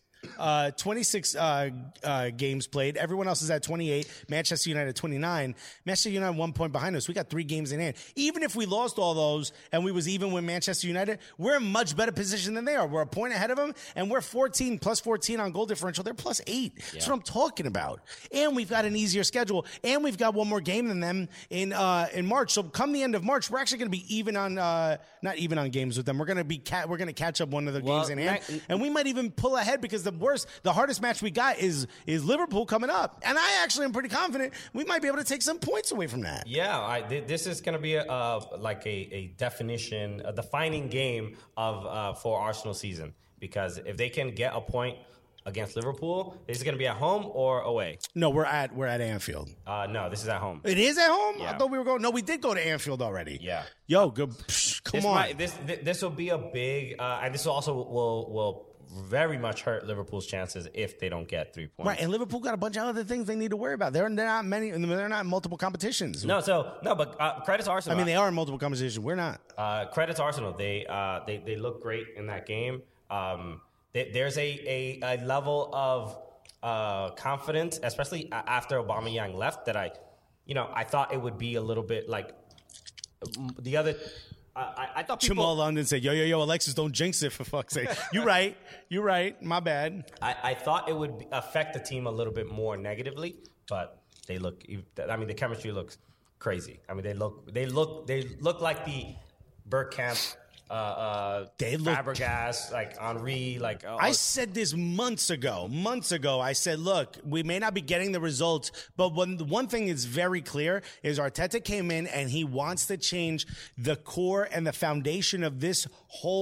games played. Everyone else is at 28. Manchester United 29. Manchester United 1 point behind us. We got 3 games in hand. Even if we lost all those and we was even with Manchester United, we're in much better position than they are. We're a point ahead of them, and we're 14 plus 14 on goal differential. They're plus 8. Yeah. That's what I'm talking about. And we've got an easier schedule, and we've got one more game than them in March. So come the end of March, we're actually going to be even on not even on games with them. We're going to catch up one of the games in hand, and we might even pull ahead because the hardest match we got is Liverpool coming up, and I actually am pretty confident we might be able to take some points away from that. Yeah, this is going to be a defining game of for Arsenal season, because if they can get a point against Liverpool, is it going to be at home or away? No, we're at Anfield. No, this is at home. It is at home? Yeah. I thought we were going. No, we did go to Anfield already. Yeah. Yo, good. Come on. This will be a big, and this also will very much hurt Liverpool's chances if they don't get 3 points. Right, and Liverpool got a bunch of other things they need to worry about. They're not in multiple competitions. But credit to Arsenal. I mean, they are in multiple competitions. We're not. Credit to Arsenal. They look great in that game. There's a level of confidence, especially after Aubameyang left, that I thought it would be a little bit like the other. I thought people... Jamal London said, yo, Alexis, don't jinx it, for fuck's sake. You're right. My bad. I thought it would affect the team a little bit more negatively, but they look... I mean, the chemistry looks crazy. I mean, they look like the Bergkamp... Fabregas, like Henry, like I said this months ago. I said, look, we may not be getting the results, but one thing is very clear is Arteta came in and he wants to change the core and the foundation of this whole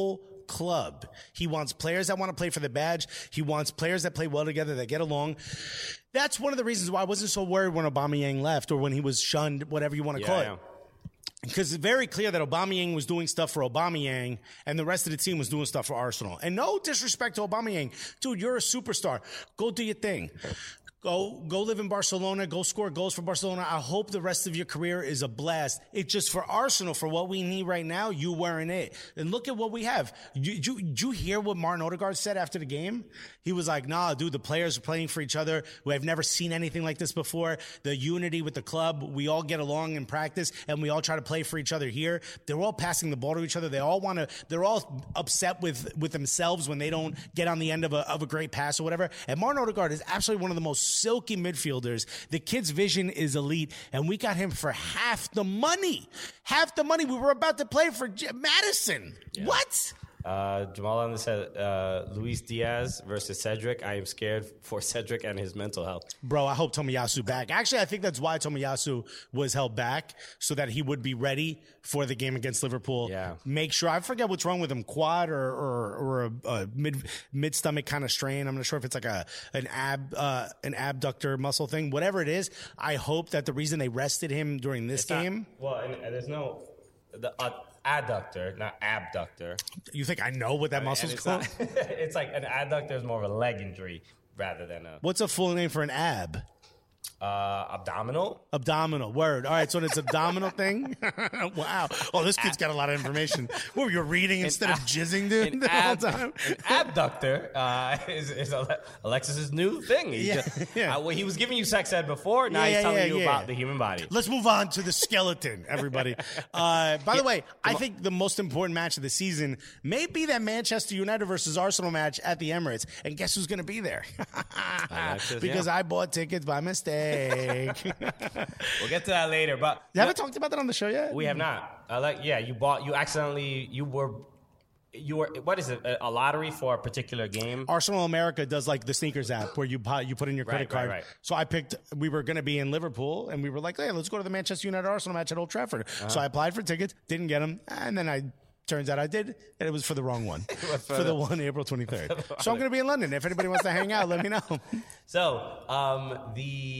club. He wants players that want to play for the badge. He wants players that play well together, that get along. That's one of the reasons why I wasn't so worried when Aubameyang left or when he was shunned, whatever you want to call it. Because it's very clear that Aubameyang was doing stuff for Aubameyang and the rest of the team was doing stuff for Arsenal. And no disrespect to Aubameyang. Dude, you're a superstar. Go do your thing. Go live in Barcelona. Go score goals for Barcelona. I hope the rest of your career is a blast. It's just for Arsenal, for what we need right now, you weren't it. And look at what we have. Did you hear what Martin Odegaard said after the game? He was like, nah, dude, the players are playing for each other. We have never seen anything like this before. The unity with the club. We all get along in practice, and we all try to play for each other here. They're all passing the ball to each other. They're all upset with themselves when they don't get on the end of a great pass or whatever. And Martin Odegaard is absolutely one of the most silky midfielders. The kid's vision is elite, and we got him for half the money. Half the money. We were about to play for Madison. Yeah. What? Jamal Anderson said, Luis Diaz versus Cedric. I am scared for Cedric and his mental health. Bro, I hope Tomiyasu back. Actually, I think that's why Tomiyasu was held back, so that he would be ready for the game against Liverpool. Yeah. Make sure. I forget what's wrong with him, quad or a mid stomach kind of strain. I'm not sure if it's like an abductor muscle thing. Whatever it is, I hope that the reason they rested him during this game. And there's no adductor, not abductor. You think I know what that muscle's called? It's like an adductor is more of a leg injury rather than a... What's a full name for an ab? Abdominal. Word. All right, so it's abdominal thing. Wow. Oh, this kid's got a lot of information. What were you reading instead of jizzing, dude, the whole time? An abductor is Alexis's new thing. He was giving you sex ed before. Now he's telling you about the human body. Let's move on to the skeleton, everybody. By the way, I think the most important match of the season may be that Manchester United versus Arsenal match at the Emirates. And guess who's going to be there? Because I bought tickets by mistake. We'll get to that later, but you haven't talked about that on the show yet. We have not. You were what is it, a lottery for a particular game? Arsenal America does like the sneakers app where you put in your credit card. Right. So we were going to be in Liverpool and we were like, hey, let's go to the Manchester United Arsenal match at Old Trafford. So I applied for tickets, didn't get them, and then turns out I did, and it was for the wrong one. for the one April 23rd. So I'm going to be in London. If anybody wants to hang out, let me know. So, but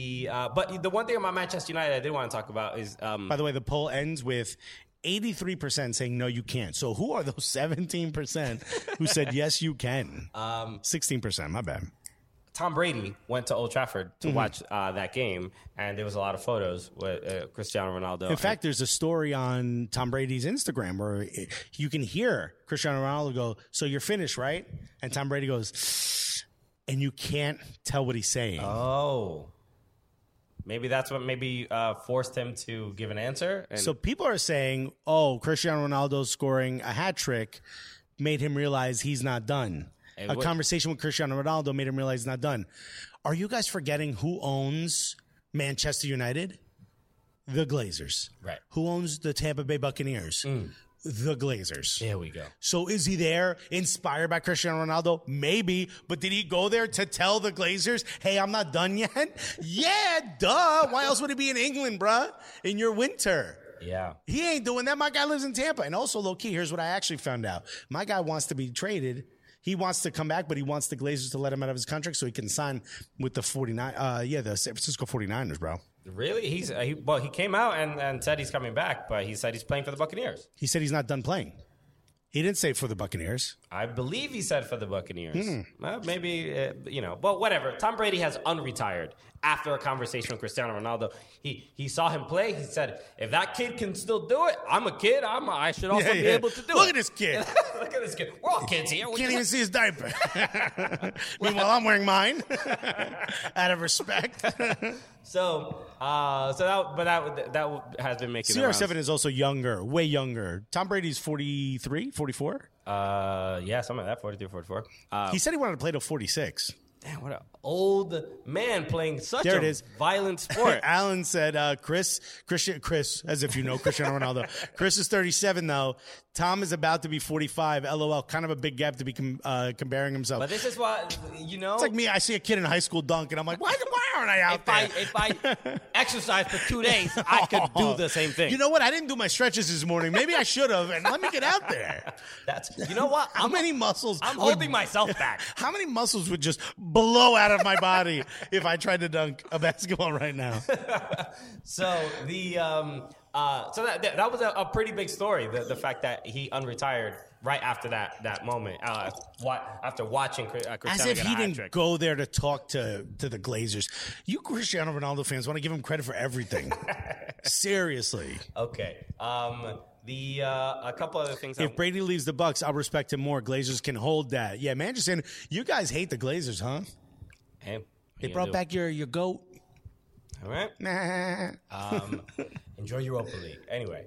the one thing about Manchester United I did want to talk about is... By the way, the poll ends with 83% saying no, you can't. So who are those 17% who said yes, you can? 16%, my bad. Tom Brady went to Old Trafford to watch that game, and there was a lot of photos with Cristiano Ronaldo. In fact, there's a story on Tom Brady's Instagram where you can hear Cristiano Ronaldo go, so you're finished, right? And Tom Brady goes, and you can't tell what he's saying. Oh. Maybe that's what forced him to give an answer. So people are saying, Cristiano Ronaldo scoring a hat trick made him realize he's not done. A conversation with Cristiano Ronaldo made him realize he's not done. Are you guys forgetting who owns Manchester United? The Glazers. Right. Who owns the Tampa Bay Buccaneers? The Glazers. There we go. So is he there inspired by Cristiano Ronaldo? Maybe. But did he go there to tell the Glazers, hey, I'm not done yet? Yeah, duh. Why else would he be in England, bruh? In your winter. Yeah. He ain't doing that. My guy lives in Tampa. And also, low-key, here's what I actually found out. My guy wants to be traded. He wants to come back, but he wants the Glazers to let him out of his contract so he can sign with the the San Francisco 49ers, bro. Really? He came out and said he's coming back, but he said he's playing for the Buccaneers. He said he's not done playing. He didn't say for the Buccaneers. I believe he said for the Buccaneers. Maybe, but whatever. Tom Brady has unretired after a conversation with Cristiano Ronaldo. He saw him play. He said, if that kid can still do it, I'm a kid. I should also be able to do it. Look at this kid. Look at this kid. We're all kids here. Can't even see his diaper. Meanwhile, I'm wearing mine out of respect. So that has been making CR7 is also younger, way younger. Tom Brady's 43, 44? Yeah, something like that, 43, 44. He said he wanted to play till 46. Damn, what an old man playing such a violent sport. Alan said, Chris, as if you know Cristiano Ronaldo. Chris is 37, though. Tom is about to be 45. LOL. Kind of a big gap to be comparing himself. But this is what, you know. It's like me. I see a kid in high school dunk, and I'm like, why aren't I out there? If I exercise for 2 days, I could do the same thing. You know what? I didn't do my stretches this morning. Maybe I should have, and let me get out there. You know what? How many muscles? I'm holding myself back. How many muscles would just blow out of my body if I tried to dunk a basketball right now? So that was a pretty big story. The fact that he unretired right after that moment, after watching Cristiano As if he didn't hat-trick. go there to talk to the Glazers. You Cristiano Ronaldo fans want to give him credit for everything. Seriously. Okay. A couple other things. If Brady leaves the Bucks, I'll respect him more. Glazers can hold that. Yeah, man, just saying, you guys hate the Glazers, huh? Hey, They brought back your goat. All right. Nah. Enjoy Europa League. Anyway,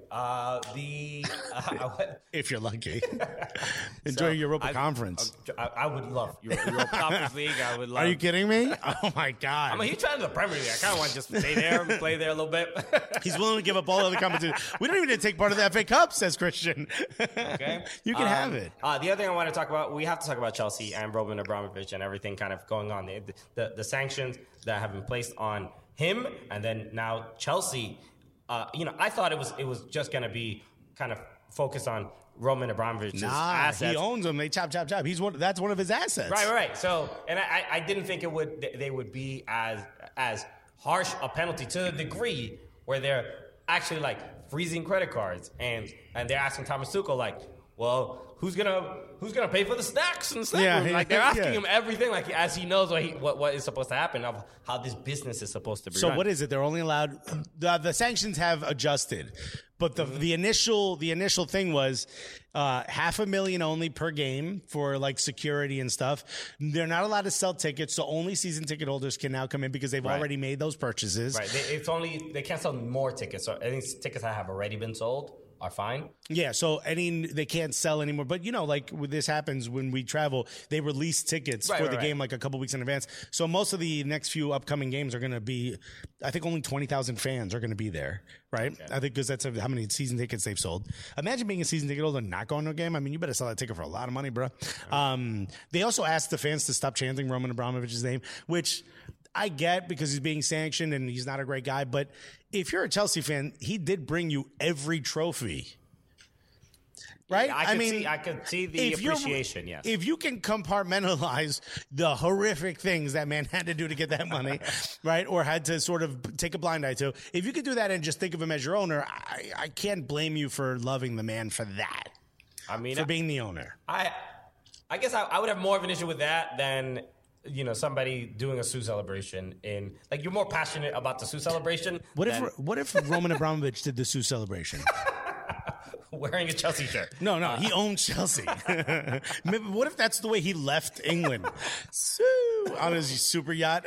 If you're lucky. Enjoy your Europa Conference. I would love Europa Conference League. I would love. Are you kidding me? Oh, my God. I mean, he's trying to the Premier League. I kind of want to just stay there and play there a little bit. He's willing to give up all other competition. We don't even need to take part of the FA Cup, says Christian. Okay. You can have it. The other thing I want to talk about, we have to talk about Chelsea and Roman Abramovich and everything kind of going on. The sanctions that have been placed on him, and then now Chelsea. I thought it was just going to be kind of focused on Roman Abramovich's assets. He owns them. They chop. That's one of his assets. Right. So, and I didn't think they would be as harsh a penalty to the degree where they're actually like freezing credit cards and they're asking Thomas Tuchel like, well, who's gonna pay for the snacks and stuff? Like they're asking him everything, like as he knows what is supposed to happen of how this business is supposed to be. So run. what is it? They're only allowed. The sanctions have adjusted, but the initial thing was $500,000 only per game for like security and stuff. They're not allowed to sell tickets, so only season ticket holders can now come in because they've already made those purchases. Right. They can't sell more tickets. So any tickets that have already been sold are fine. Yeah, so they can't sell anymore. But like when this happens when we travel, they release tickets for the game like a couple weeks in advance. So most of the next few upcoming games are going to be, I think only 20,000 fans are going to be there, right? Okay. I think because that's how many season tickets they've sold. Imagine being a season ticket holder and not going to a game. I mean, you better sell that ticket for a lot of money, bro. They also asked the fans to stop chanting Roman Abramovich's name, which I get because he's being sanctioned and he's not a great guy. But if you're a Chelsea fan, he did bring you every trophy. Right? Yeah, I could see the appreciation, yes. If you can compartmentalize the horrific things that man had to do to get that money, right? Or had to sort of take a blind eye to. If you could do that and just think of him as your owner, I can't blame you for loving the man for that. I mean, for being the owner. I guess I would have more of an issue with that than somebody doing a Sue celebration in like you're more passionate about the Sue celebration. What if Roman Abramovich did the Sue celebration? Wearing a Chelsea shirt. No, he owns Chelsea. What if that's the way he left England? Sue on his super yacht.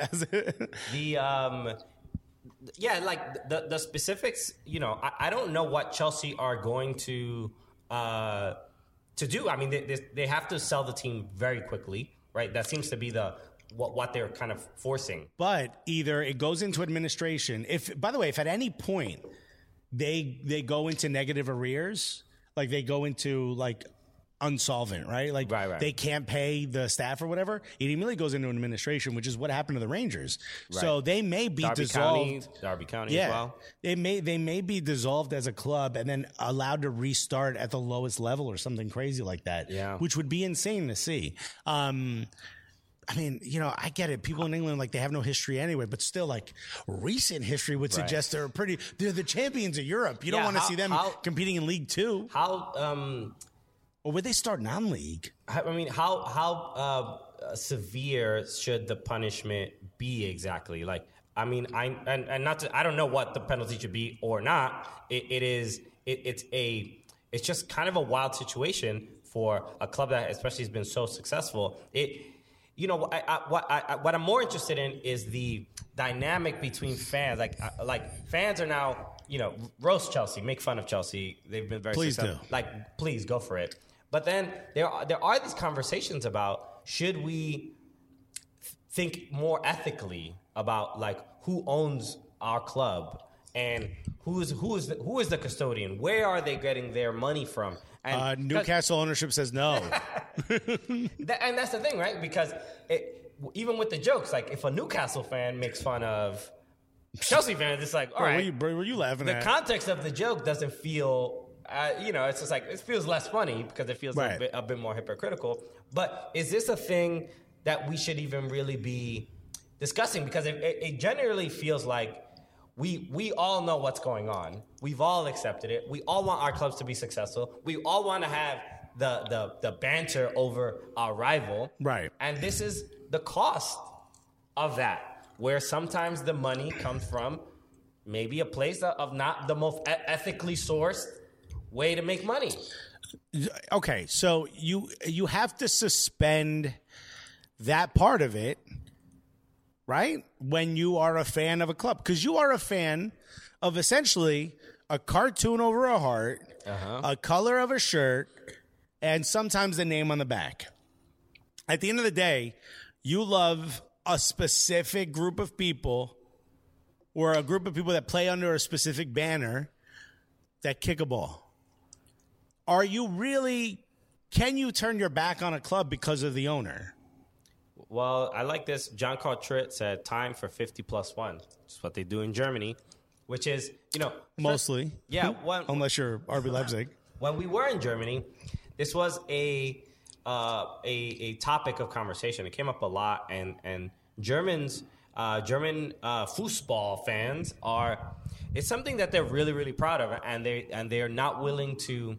The specifics. I don't know what Chelsea are going to do. I mean, they have to sell the team very quickly. Right, that seems to be what they're kind of forcing. But either it goes into administration. If at any point they go into negative arrears, like they go into like unsolvent, right? Like they can't pay the staff or whatever. It immediately goes into administration, which is what happened to the Rangers. Right. So they may be dissolved. Derby County as well. They may be dissolved as a club and then allowed to restart at the lowest level or something crazy like that. Yeah. Which would be insane to see. I mean, I get it. People in England, like, they have no history anyway, but still, like, recent history would suggest they're the champions of Europe. You don't want to see them competing in League Two. Or would they start non-league? I mean, how severe should the punishment be exactly? Like, I mean, I don't know what the penalty should be or not. It's just kind of a wild situation for a club that especially has been so successful. What I'm more interested in is the dynamic between fans. Like fans are now, roast Chelsea, make fun of Chelsea. They've been very successful. Do. Like, please go for it. But then there are these conversations about should we think more ethically about like who owns our club and who is the custodian? Where are they getting their money from? And Newcastle ownership says no. and that's the thing, right? Because even with the jokes, like if a Newcastle fan makes fun of Chelsea fans, it's like, all right, were you laughing at? The context of the joke doesn't feel, it's just like, it feels less funny because it feels a bit more hypocritical. But is this a thing that we should even really be discussing? Because it generally feels like we all know what's going on. We've all accepted it. We all want our clubs to be successful. We all want to have the banter over our rival. Right. And this is the cost of that, where sometimes the money comes from maybe a place of not the most ethically sourced way to make money. Okay, so you have to suspend that part of it, right? When you are a fan of a club, because you are a fan of essentially a cartoon over a heart, a color of a shirt, and sometimes the name on the back. At the end of the day, you love a specific group of people or a group of people that play under a specific banner that kick a ball. Are you really, can you turn your back on a club because of the owner? Well, I like this. John Carl Tritt said, time for 50+1. It's what they do in Germany, which is, mostly. Yeah. Unless you're RB Leipzig. When we were in Germany, this was a topic of conversation. It came up a lot, and German football fans it's something that they're really, really proud of, and they are not willing to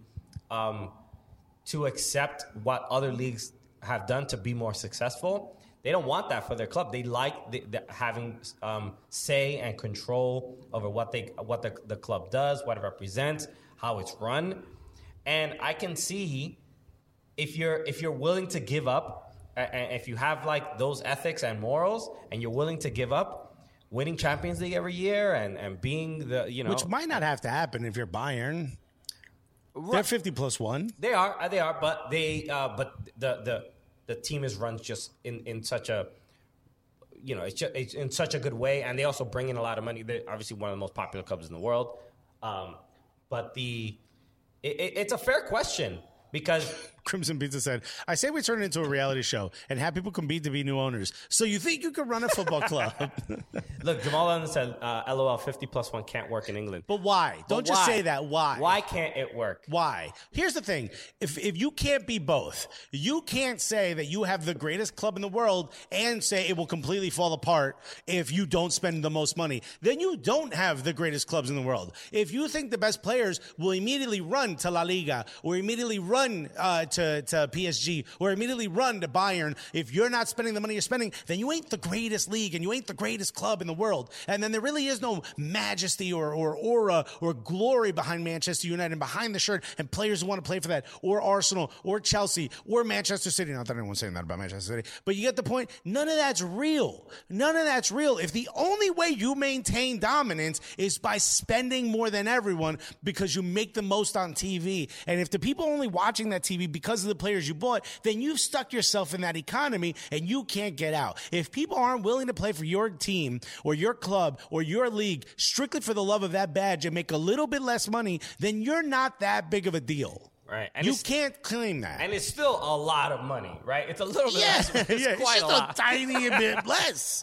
accept what other leagues have done to be more successful. They don't want that for their club. They like having say and control over what the club does, what it represents, how it's run. And I can see if you're willing to give up, and if you have like those ethics and morals, and you're willing to give up winning Champions League every year and being which might not have to happen if you're Bayern. They're 50+1. They are, but the team is run just in such a, it's in such a good way, and they also bring in a lot of money. They're obviously one of the most popular clubs in the world, but it's a fair question because Crimson Pizza said, I say we turn it into a reality show and have people compete to be new owners. So you think you could run a football club? Look, Jamal Allen said, LOL, 50+1 can't work in England. But why? Don't just say that. Why? Why can't it work? Why? Here's the thing. If you can't be both, you can't say that you have the greatest club in the world and say it will completely fall apart if you don't spend the most money. Then you don't have the greatest clubs in the world. If you think the best players will immediately run to La Liga or immediately run to PSG or immediately run to Bayern, if you're not spending the money you're spending, then you ain't the greatest league and you ain't the greatest club in the world. And then there really is no majesty or aura or glory behind Manchester United and behind the shirt and players who want to play for that, or Arsenal or Chelsea or Manchester City. Not that anyone's saying that about Manchester City, but you get the point. None of that's real. None of that's real. If the only way you maintain dominance is by spending more than everyone because you make the most on TV, and if the people only watching that TV because of the players you bought, then you've stuck yourself in that economy and you can't get out. If people aren't willing to play for your team or your club or your league strictly for the love of that badge and make a little bit less money, then you're not that big of a deal. Right. And you can't claim that. And it's still a lot of money, right? It's a little bit less. It's quite just a lot. a tiny bit less.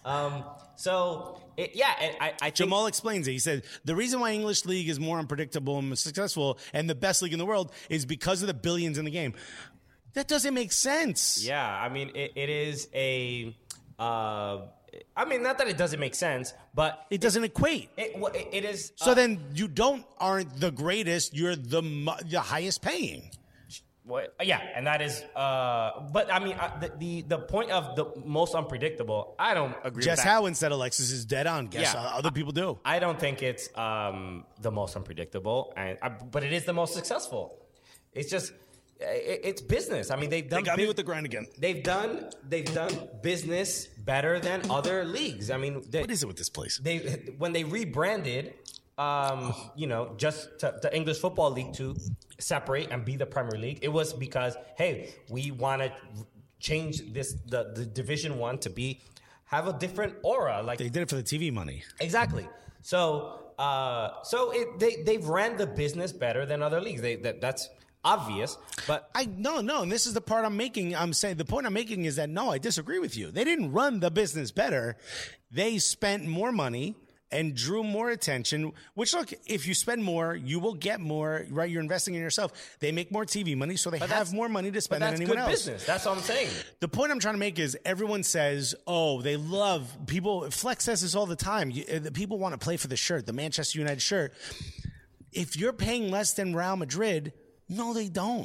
Jamal explains it. He said, the reason why English league is more unpredictable and successful and the best league in the world is because of the billions in the game. That doesn't make sense. Yeah, I mean, it is a... not that it doesn't make sense, but... It doesn't equate. It is... So then you aren't the greatest, you're the highest paying. Well, yeah, and that is... but, I mean, the point of the most unpredictable, I don't agree with that. Jess Howe instead Alexis is dead on. Guess other people do. I don't think it's the most unpredictable, but it is the most successful. It's just... It's business. I mean, they got me with the grind again. They've done business better than other leagues. I mean, what is it with this place? When they rebranded, just the English Football League to separate and be the Premier League, it was because, hey, we want to change the Division 1 to have a different aura. Like they did it for the TV money. Exactly. They've ran the business better than other leagues. That's obvious, but no, and this is the part I'm making. I'm saying the point I'm making is that no, I disagree with you. They didn't run the business better. They spent more money and drew more attention, which, look, if you spend more, you will get more, right? You're investing in yourself. They make more TV money, so they have more money to spend than anyone else. That's good business. That's what I'm saying. The point I'm trying to make is everyone says, oh, they love people. Flex says this all the time. The people want to play for the shirt, the Manchester United shirt. If you're paying less than Real Madrid, no, they don't.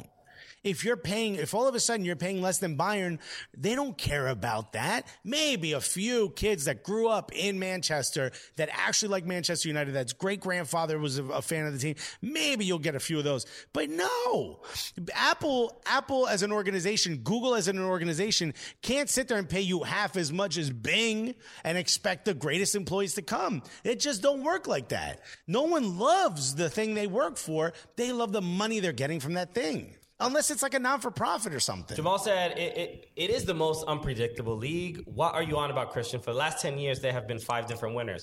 If all of a sudden you're paying less than Bayern, they don't care about that. Maybe a few kids that grew up in Manchester that actually like Manchester United, that's great grandfather was a fan of the team. Maybe you'll get a few of those. But no, Apple as an organization, Google as an organization can't sit there and pay you half as much as Bing and expect the greatest employees to come. It just don't work like that. No one loves the thing they work for. They love the money they're getting from that thing. Unless it's like a non-for-profit or something. Jamal said it is the most unpredictable league. What are you on about, Christian? For the last 10 years, there have been 5 different winners.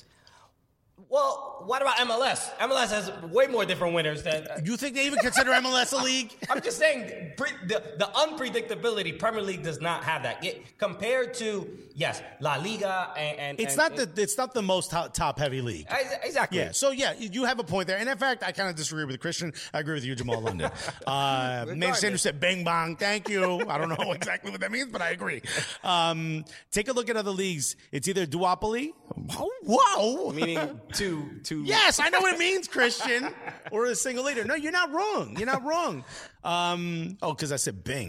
Well, what about MLS? MLS has way more different winners than... You think they even consider MLS a league? I'm just saying, the unpredictability, Premier League does not have that. Compared to, yes, La Liga and... It's not the most top-heavy league. Exactly. Yeah, so yeah, you have a point there. And in fact, I kind of disagree with Christian. I agree with you, Jamal London. Manchester said bang bang, thank you. I don't know exactly what that means, but I agree. Take a look at other leagues. It's either duopoly... Whoa! Meaning... To yes, I know what it means, Christian, or a single leader. No, you're not wrong. You're not wrong. Because I said Bing.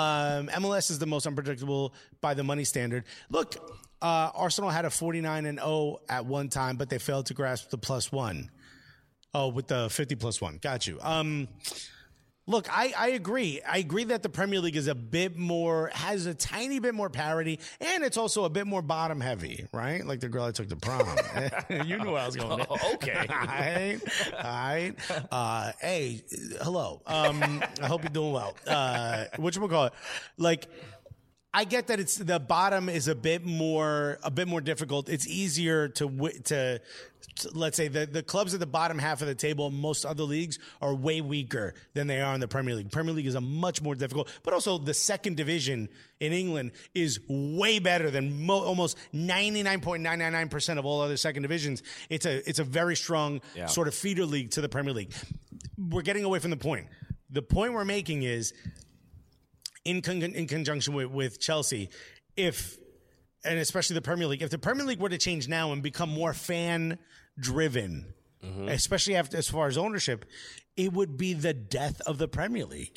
MLS is the most unpredictable by the money standard. Look, Arsenal had a 49-0 at one time, but they failed to grasp the +1. Oh, with the 50 +1. Got you. Look, I agree. I agree that the Premier League is has a tiny bit more parity, and it's also a bit more bottom heavy, right? Like the girl I took to prom. You knew where I was going. Okay. All right. Hey, hello. I hope you're doing well. Whatchamacallit? Like, I get that it's the bottom is a bit more difficult. It's easier to let's say the clubs at the bottom half of the table in most other leagues are way weaker than they are in the Premier League. Premier League is a much more difficult, but also the second division in England is way better than almost 99.999% of all other second divisions. It's a very strong sort of feeder league to the Premier League. We're getting away from the point. The point we're making is in conjunction with Chelsea, and especially the Premier League, if the Premier League were to change now and become more fan-driven, especially as far as ownership, it would be the death of the Premier League.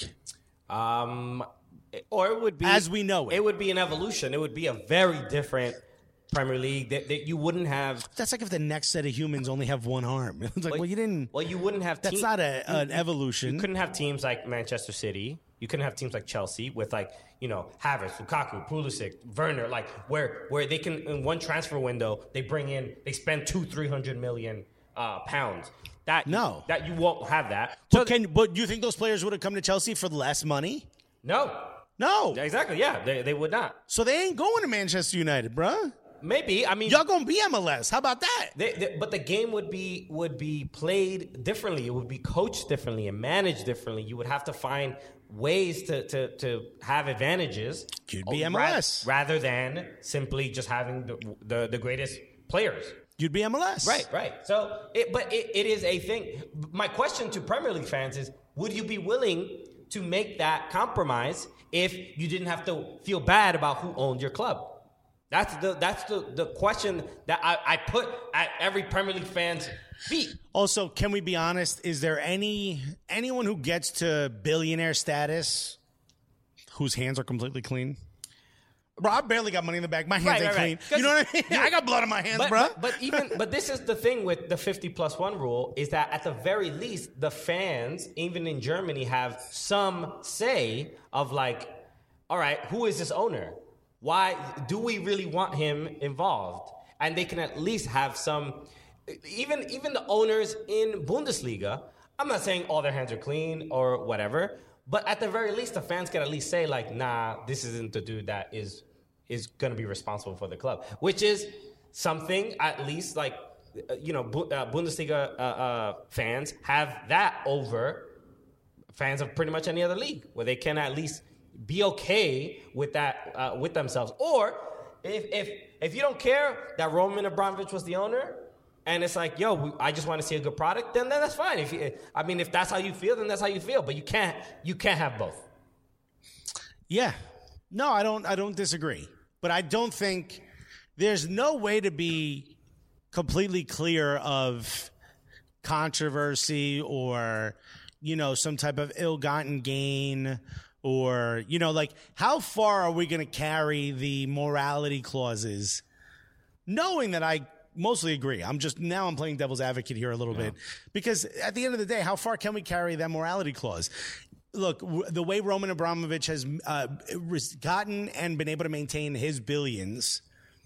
Or it would be... As we know it. It would be an evolution. It would be a very different Premier League that you wouldn't have... That's like if the next set of humans only have one arm. It's like, well, you didn't... Well, you wouldn't have... That's not an evolution. You couldn't have teams like Manchester City. You couldn't have teams like Chelsea with Havertz, Lukaku, Pulisic, Werner, where they can, in one transfer window, they spend 200-300 million pounds. That you won't have that. But you think those players would have come to Chelsea for less money? No. Exactly. Yeah, they would not. So they ain't going to Manchester United, bruh. Maybe. I mean, y'all gonna be MLS. How about that? But the game would be played differently. It would be coached differently and managed differently. You would have to find ways to have advantages. You'd be MLS rather than simply just having the greatest players. You'd be MLS. Right. So, it is a thing. My question to Premier League fans is: would you be willing to make that compromise if you didn't have to feel bad about who owned your club? That's the question that I put at every Premier League fan's feet. Also, can we be honest? Is there anyone who gets to billionaire status whose hands are completely clean? Bro, I barely got money in the bank. My hands ain't clean. You know what I mean? I got blood on my hands, bro. But this is the thing with the 50+1 rule is that at the very least, the fans, even in Germany, have some say of all right, who is this owner? Why do we really want him involved? And they can at least have some, even the owners in Bundesliga, I'm not saying all their hands are clean or whatever, but at the very least, the fans can at least say nah, this isn't the dude that is going to be responsible for the club, which is something at least Bundesliga fans have that over fans of pretty much any other league, where they can at least be okay with that with themselves. Or if you don't care that Roman Abramovich was the owner, and it's like, yo, I just want to see a good product, then that's fine. If that's how you feel, then that's how you feel. But you can't have both. Yeah. No, I don't disagree. But I don't think there's no way to be completely clear of controversy or, some type of ill-gotten gain or, like how far are we going to carry the morality clauses knowing that I mostly agree. I'm playing devil's advocate here a little bit because at the end of the day, how far can we carry that morality clause? Look, the way Roman Abramovich has gotten and been able to maintain his billions,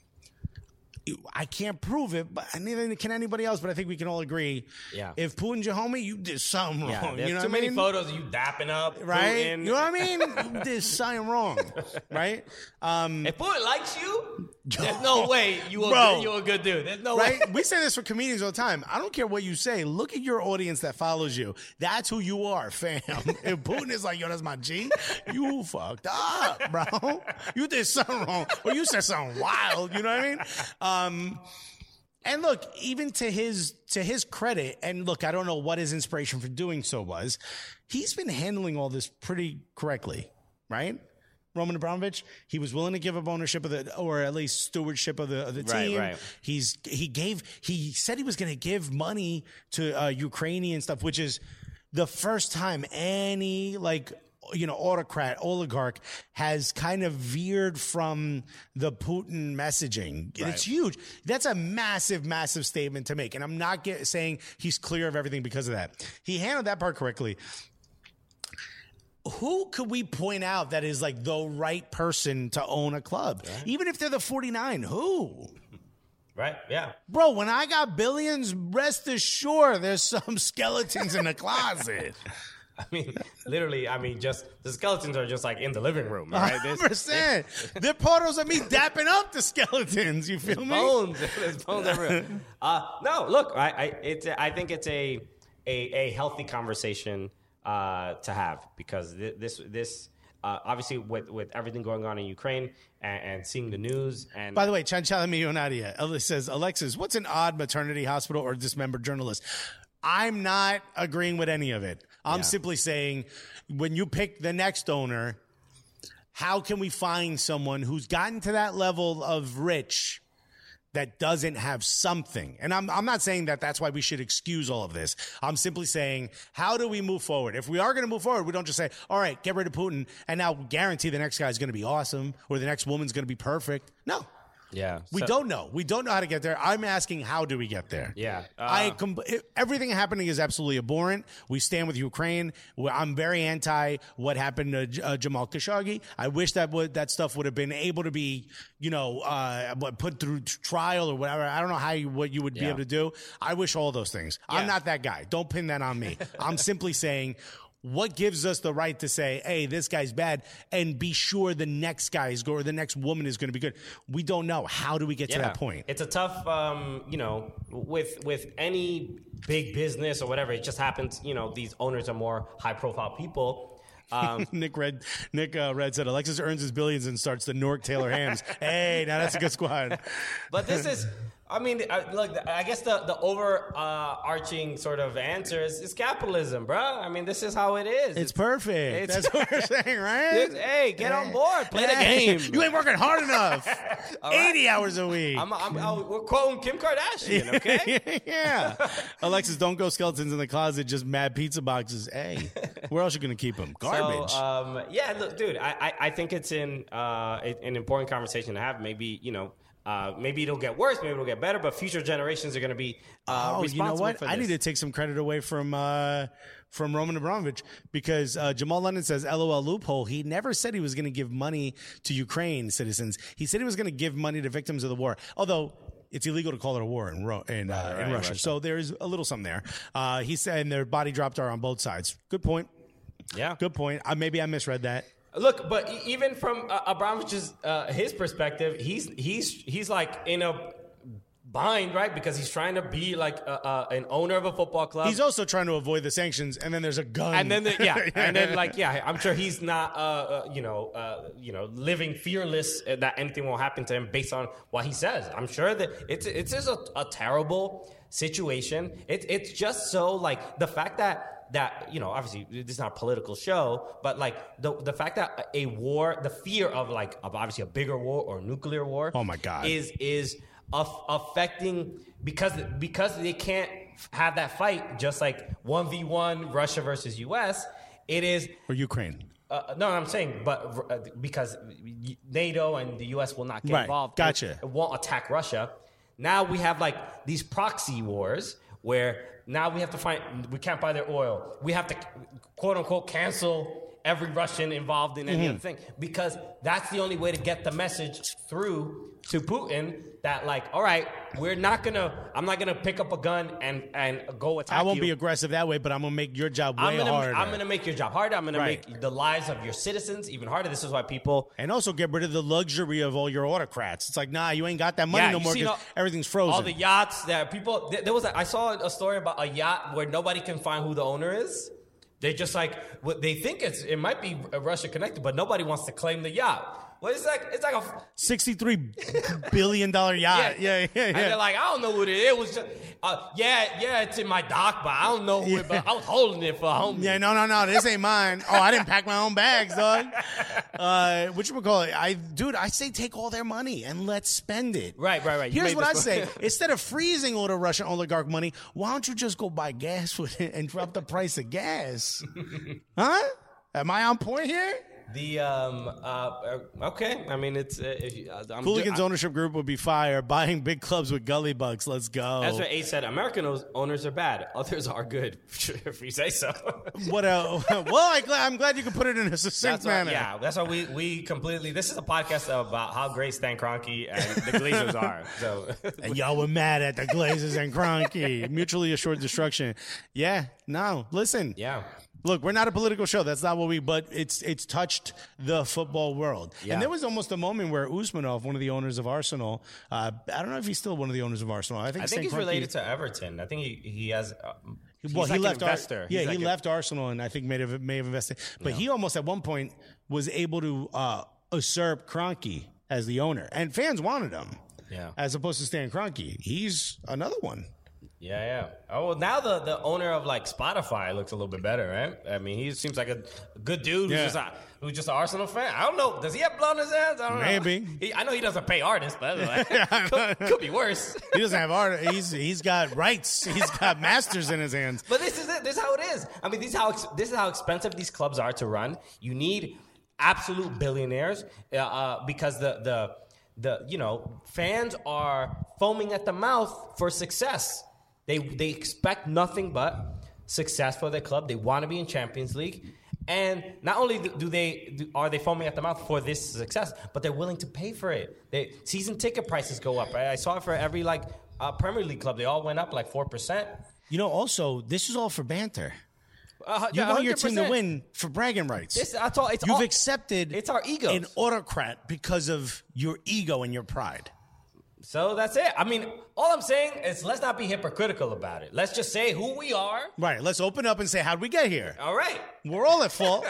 I can't prove it, but neither can anybody else. But I think we can all agree. Yeah. If Putin's your homie, you did something wrong. There's too many photos of you dapping up, right? Putin. You know what I mean? You did something wrong, right? If Putin likes you, there's no way you're a good dude. There's no way. We say this for comedians all the time. I don't care what you say. Look at your audience that follows you. That's who you are, fam. If Putin is like, yo, that's my G, you fucked up, bro. You did something wrong, or you said something wild. You know what I mean? And look, even to his credit, and look, I don't know what his inspiration for doing so was. He's been handling all this pretty correctly, right? Roman Abramovich, he was willing to give up ownership of or at least stewardship of the team. Right. He said he was going to give money to Ukrainian stuff, which is the first time any autocrat, oligarch has kind of veered from the Putin messaging. Right. It's huge. That's a massive, massive statement to make. And I'm not saying he's clear of everything because of that. He handled that part correctly. Who could we point out that is like the right person to own a club? Yeah. Even if they're the 49, who? Right, yeah. Bro, when I got billions, rest assured there's some skeletons in the closet. Literally, just the skeletons are just like in the living room, right? 100%. They're photos of me dapping up the skeletons. You feel me? There's bones everywhere. No, look, I think it's a healthy conversation to have because this obviously with everything going on in Ukraine and seeing the news. And by the way, Chanchala Millonaria says, Alexis, what's an odd maternity hospital or dismembered journalist? I'm not agreeing with any of it. I'm simply saying when you pick the next owner, how can we find someone who's gotten to that level of rich that doesn't have something? And I'm not saying that that's why we should excuse all of this. I'm simply saying, how do we move forward? If we are going to move forward, we don't just say, all right, get rid of Putin and now guarantee the next guy's going to be awesome or the next woman's going to be perfect. No. Yeah. We don't know. We don't know how to get there. I'm asking, how do we get there? Yeah. Everything happening is absolutely abhorrent. We stand with Ukraine. I'm very anti what happened to Jamal Khashoggi. I wish that stuff would have been able to be, put through trial or whatever. I don't know what you would be able to do. I wish all those things. Yeah. I'm not that guy. Don't pin that on me. I'm simply saying, what gives us the right to say, hey, this guy's bad, and be sure the next guy or the next woman is going to be good? We don't know. How do we get to that point? It's a tough, with any big business or whatever, it just happens, these owners are more high-profile people. Nick Red said, Alexis earns his billions and starts the Newark Taylor Hams. Hey, now that's a good squad. But this is... I guess the overarching sort of answer is capitalism, bro. This is how it is. It's perfect. That's what we're saying, right? Hey, get on board. Play the game. You ain't working hard enough. 80 hours a week. We're quoting Kim Kardashian, okay? Yeah. Alexis, don't go skeletons in the closet, just mad pizza boxes. Hey, where else are you going to keep them? Garbage. So, look, dude, I think it's an important conversation to have. Maybe, maybe it'll get worse, maybe it'll get better, but future generations are going to be responsible you know what? for this. I need to take some credit away from Roman Abramovich because Jamal London says, LOL loophole. He never said he was going to give money to Ukraine citizens. He said he was going to give money to victims of the war, although it's illegal to call it a war in Russia. So there is a little something there. He said, and their body dropped are on both sides. Good point. Yeah. Good point. Maybe I misread that. Look, but even from Abramovich's his perspective, he's like in a bind, right? Because he's trying to be like an owner of a football club. He's also trying to avoid the sanctions, and then there's a gun. And then, I'm sure he's not, living fearless that anything will happen to him based on what he says. I'm sure that it's just a terrible situation. It's just so like the fact that obviously this is not a political show, but like the fact that a war, the fear of obviously a bigger war or nuclear war. Oh my God. Is affecting because they can't have that fight just like 1v1 Russia versus US. It is or Ukraine. No, I'm saying, but because NATO and the US will not get involved. Gotcha. It won't attack Russia. Now we have like these proxy wars where now we can't buy their oil. We have to quote unquote cancel every Russian involved in any other thing because that's the only way to get the message through to Putin that like, all right, I'm not gonna pick up a gun and go attack you. I won't be aggressive that way, but I'm gonna make your job harder. I'm gonna make your job harder. I'm gonna make the lives of your citizens even harder. This is why people and also get rid of the luxury of all your autocrats. It's like, nah, you ain't got that money no more because everything's frozen. All the yachts that people I saw a story about a yacht where nobody can find who the owner is. They just they think it might be Russia connected, but nobody wants to claim the yacht. Well, it's like a $63 billion yacht. Yeah. And they're like, I don't know what it is. It was just, it's in my dock, but I don't know who it. But I was holding it for a homie. Yeah, no, this ain't mine. Oh, I didn't pack my own bags, dog. Whatchamacallit? I say take all their money and let's spend it. Right. Here's what I say: instead of freezing all the Russian oligarch money, why don't you just go buy gas with it and drop the price of gas? Huh? Am I on point here? Okay. I mean, it's Hooligans ownership group would be fire. Buying big clubs with gully bucks. Let's go. That's what Ace said. American owners are bad. Others are good. If you say so. What else? Well, I'm glad you could put it in a succinct manner. Yeah, that's why we completely. This is a podcast about how great Stan Kroenke and the Glazers are. So and y'all were mad at the Glazers and Kroenke. Mutually assured destruction. Yeah. No. Listen. Yeah. Look, we're not a political show. That's not what but it's touched the football world. Yeah. And there was almost a moment where Usmanov, one of the owners of Arsenal, I don't know if he's still one of the owners of Arsenal. I think he's related to Everton. I think he has. He left investor. He left Arsenal and I think may have invested. But he almost at one point was able to usurp Kroenke as the owner. And fans wanted him. Yeah. As opposed to Stan Kroenke. He's another one. Yeah. Oh, well, now the owner of like Spotify looks a little bit better, right? I mean, he seems like a good dude who's just an Arsenal fan. I don't know. Does he have blood in his hands? I don't know. Maybe. I know he doesn't pay artists, but could be worse. He doesn't have art. He's got rights. He's got masters in his hands. But this is it. This is how it is. I mean, this is how expensive these clubs are to run. You need absolute billionaires because the fans are foaming at the mouth for success. They expect nothing but success for their club. They want to be in Champions League. And not only are they foaming at the mouth for this success, but they're willing to pay for it. Season ticket prices go up. Right? I saw it for every Premier League club. They all went up 4%. Also, this is all for banter. You want your team to win for bragging rights. You've accepted it's our egos. An autocrat because of your ego and your pride. So that's it. I mean, all I'm saying is let's not be hypocritical about it. Let's just say who we are. Right. Let's open up and say, how'd we get here? All right. We're all at fault.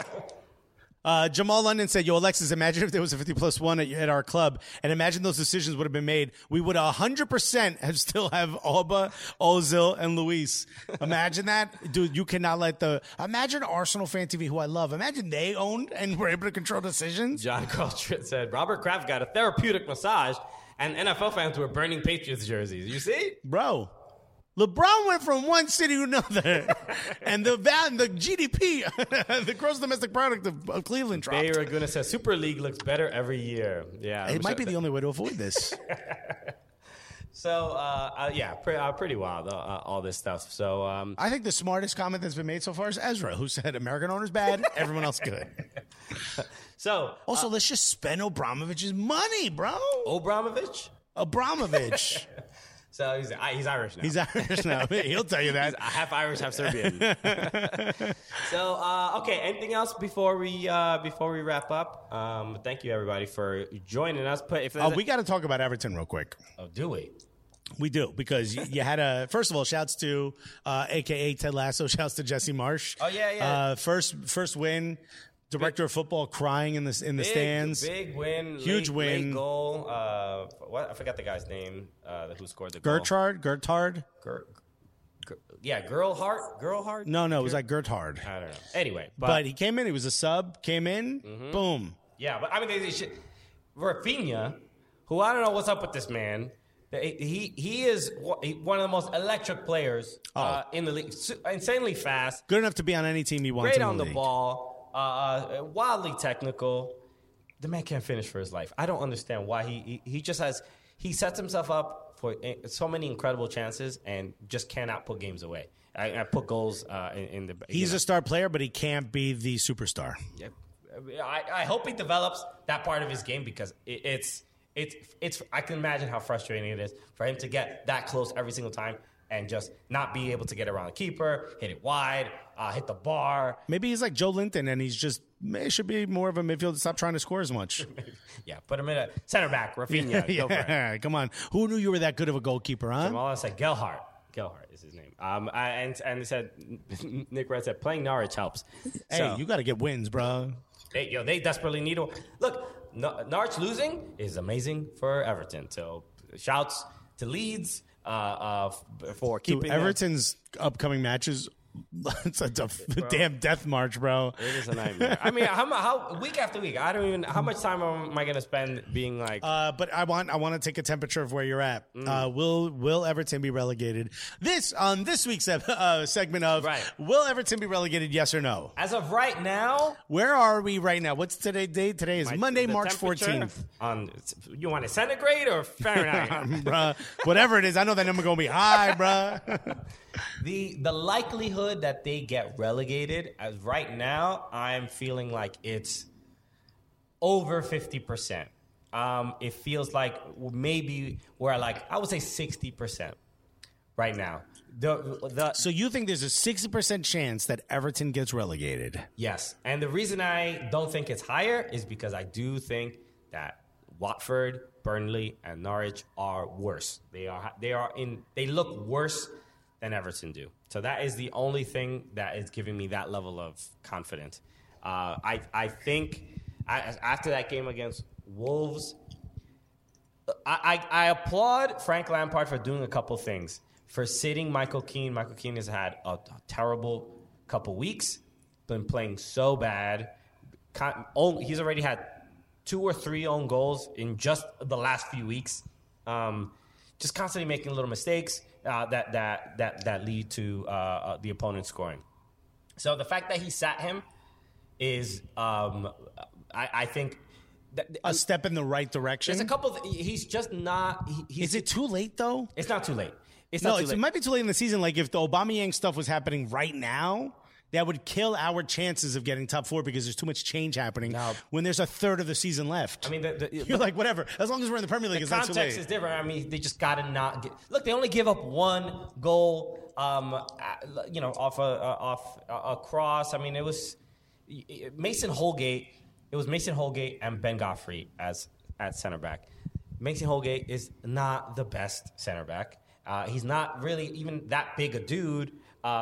Jamal London said, yo, Alexis, imagine if there was a 50+1 at our club, and imagine those decisions would have been made. We would 100% still have Alba, Ozil, and Luis. Imagine that. Dude, you cannot imagine Arsenal Fan TV, who I love. Imagine they owned and were able to control decisions. John Coltrane said, Robert Kraft got a therapeutic massage, and NFL fans were burning Patriots jerseys. You see? Bro. LeBron went from one city to another, and the GDP, the gross domestic product of Cleveland dropped. Bay Raguna says Super League looks better every year. Yeah, it might be the only way to avoid this. So, pretty wild, all this stuff. So, I think the smartest comment that's been made so far is Ezra, who said American owners bad, everyone else good. So, also, let's just spend Abramovich's money, bro. Abramovich. So he's Irish now. He's Irish now. He'll tell you that. He's half Irish, half Serbian. So okay. Anything else before we wrap up? Thank you everybody for joining us. We got to talk about Everton real quick. Oh, do we? We do, because you had a, first of all, shouts to AKA Ted Lasso, shouts to Jesse Marsh. Oh, yeah. First win. Director of football crying in the stands. Big win. Huge win. Late goal. What? I forgot the guy's name who scored the goal. Gertard? Gerhard? No, it was like Gertard. I don't know. Anyway. But he came in. He was a sub. Came in. Boom. Yeah, but I mean, they should. Rafinha, who I don't know what's up with this man. He is one of the most electric players in the league. Insanely fast. Good enough to be on any team he wants. Great in on the league. ball. Wildly technical. The man can't finish for his life. I don't understand why he sets himself up for so many incredible chances and just cannot put games away. I put goals in the. He's a star player, but he can't be the superstar. Yeah, I hope he develops that part of his game, because it's. I can imagine how frustrating it is for him to get that close every single time and just not be able to get around the keeper, hit it wide, hit the bar. Maybe he's like Joe Linton, and he should be more of a midfielder. Stop trying to score as much. Yeah, put him in a center back, Rafinha. Go for it. Come on. Who knew you were that good of a goalkeeper, huh? Jamal said Gelhardt. Gelhardt is his name. And they said, Nick Red said, playing Norwich helps. Hey, you got to get wins, bro. They desperately need one. Look, Norwich losing is amazing for Everton. So shouts to Leeds for keeping Everton's upcoming matches. It's a damn death march, bro. It is a nightmare. I mean, how week after week, I don't even. How much time am I going to spend being like? But I want to take a temperature of where you're at. Will Everton be relegated? On this week's segment of Will Everton be relegated? Yes or no? As of right now, where are we right now? What's today's date? Today is Monday, March 14th. You want it centigrade or Fahrenheit? Bruh, whatever it is, I know that number gonna be high, bruh. The likelihood that they get relegated, as right now, I'm feeling like it's over 50%. It feels like maybe we're like, I would say 60% right now. So you think there's a 60% chance that Everton gets relegated? Yes. And the reason I don't think it's higher is because I do think that Watford, Burnley, and Norwich are worse. They look worse than Everton do. So that is the only thing that is giving me that level of confidence. I think after that game against Wolves, I applaud Frank Lampard for doing a couple things. For sitting Michael Keane. Michael Keane has had a terrible couple weeks, been playing so bad. He's already had 2 or 3 own goals in just the last few weeks. Just constantly making little mistakes that lead to the opponent scoring. So the fact that he sat him is, I think, a step in the right direction. There's a couple. He's just not. Is it too late though? It's not too late. It might be too late in the season. Like if the Aubameyang stuff was happening right now, that would kill our chances of getting top 4 because there's too much change happening when there's a third of the season left. I mean, you're like, whatever. As long as we're in the Premier League, it's not too late. The context is different. I mean, they just got to not get... Look, they only give up 1 goal, off a cross. I mean, it was Mason Holgate. It was Mason Holgate and Ben Godfrey at center back. Mason Holgate is not the best center back. He's not really even that big a dude.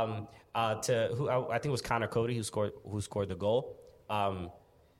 To who I think it was Connor Cody who scored the goal, and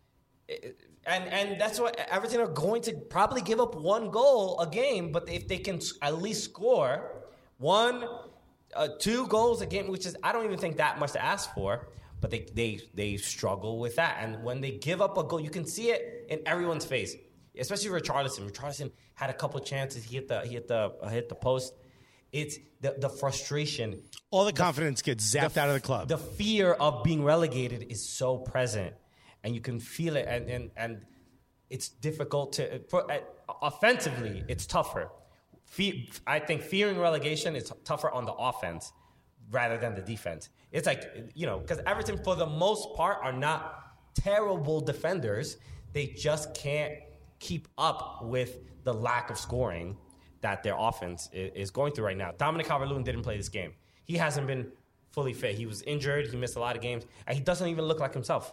that's what Everton are going to probably give up 1 goal a game, but if they can at least score 1, 2 goals a game, which is I don't even think that much to ask for, but they struggle with that, and when they give up a goal, you can see it in everyone's face, especially Richarlison. Richarlison had a couple chances, he hit the post. It's the frustration. All the confidence gets zapped out of the club. The fear of being relegated is so present, and you can feel it. And it's difficult to offensively. It's tougher. I think fearing relegation is tougher on the offense rather than the defense. It's like because Everton for the most part are not terrible defenders. They just can't keep up with the lack of scoring that their offense is going through right now. Dominic Calvert-Lewin didn't play this game. He hasn't been fully fit. He was injured. He missed a lot of games, and he doesn't even look like himself.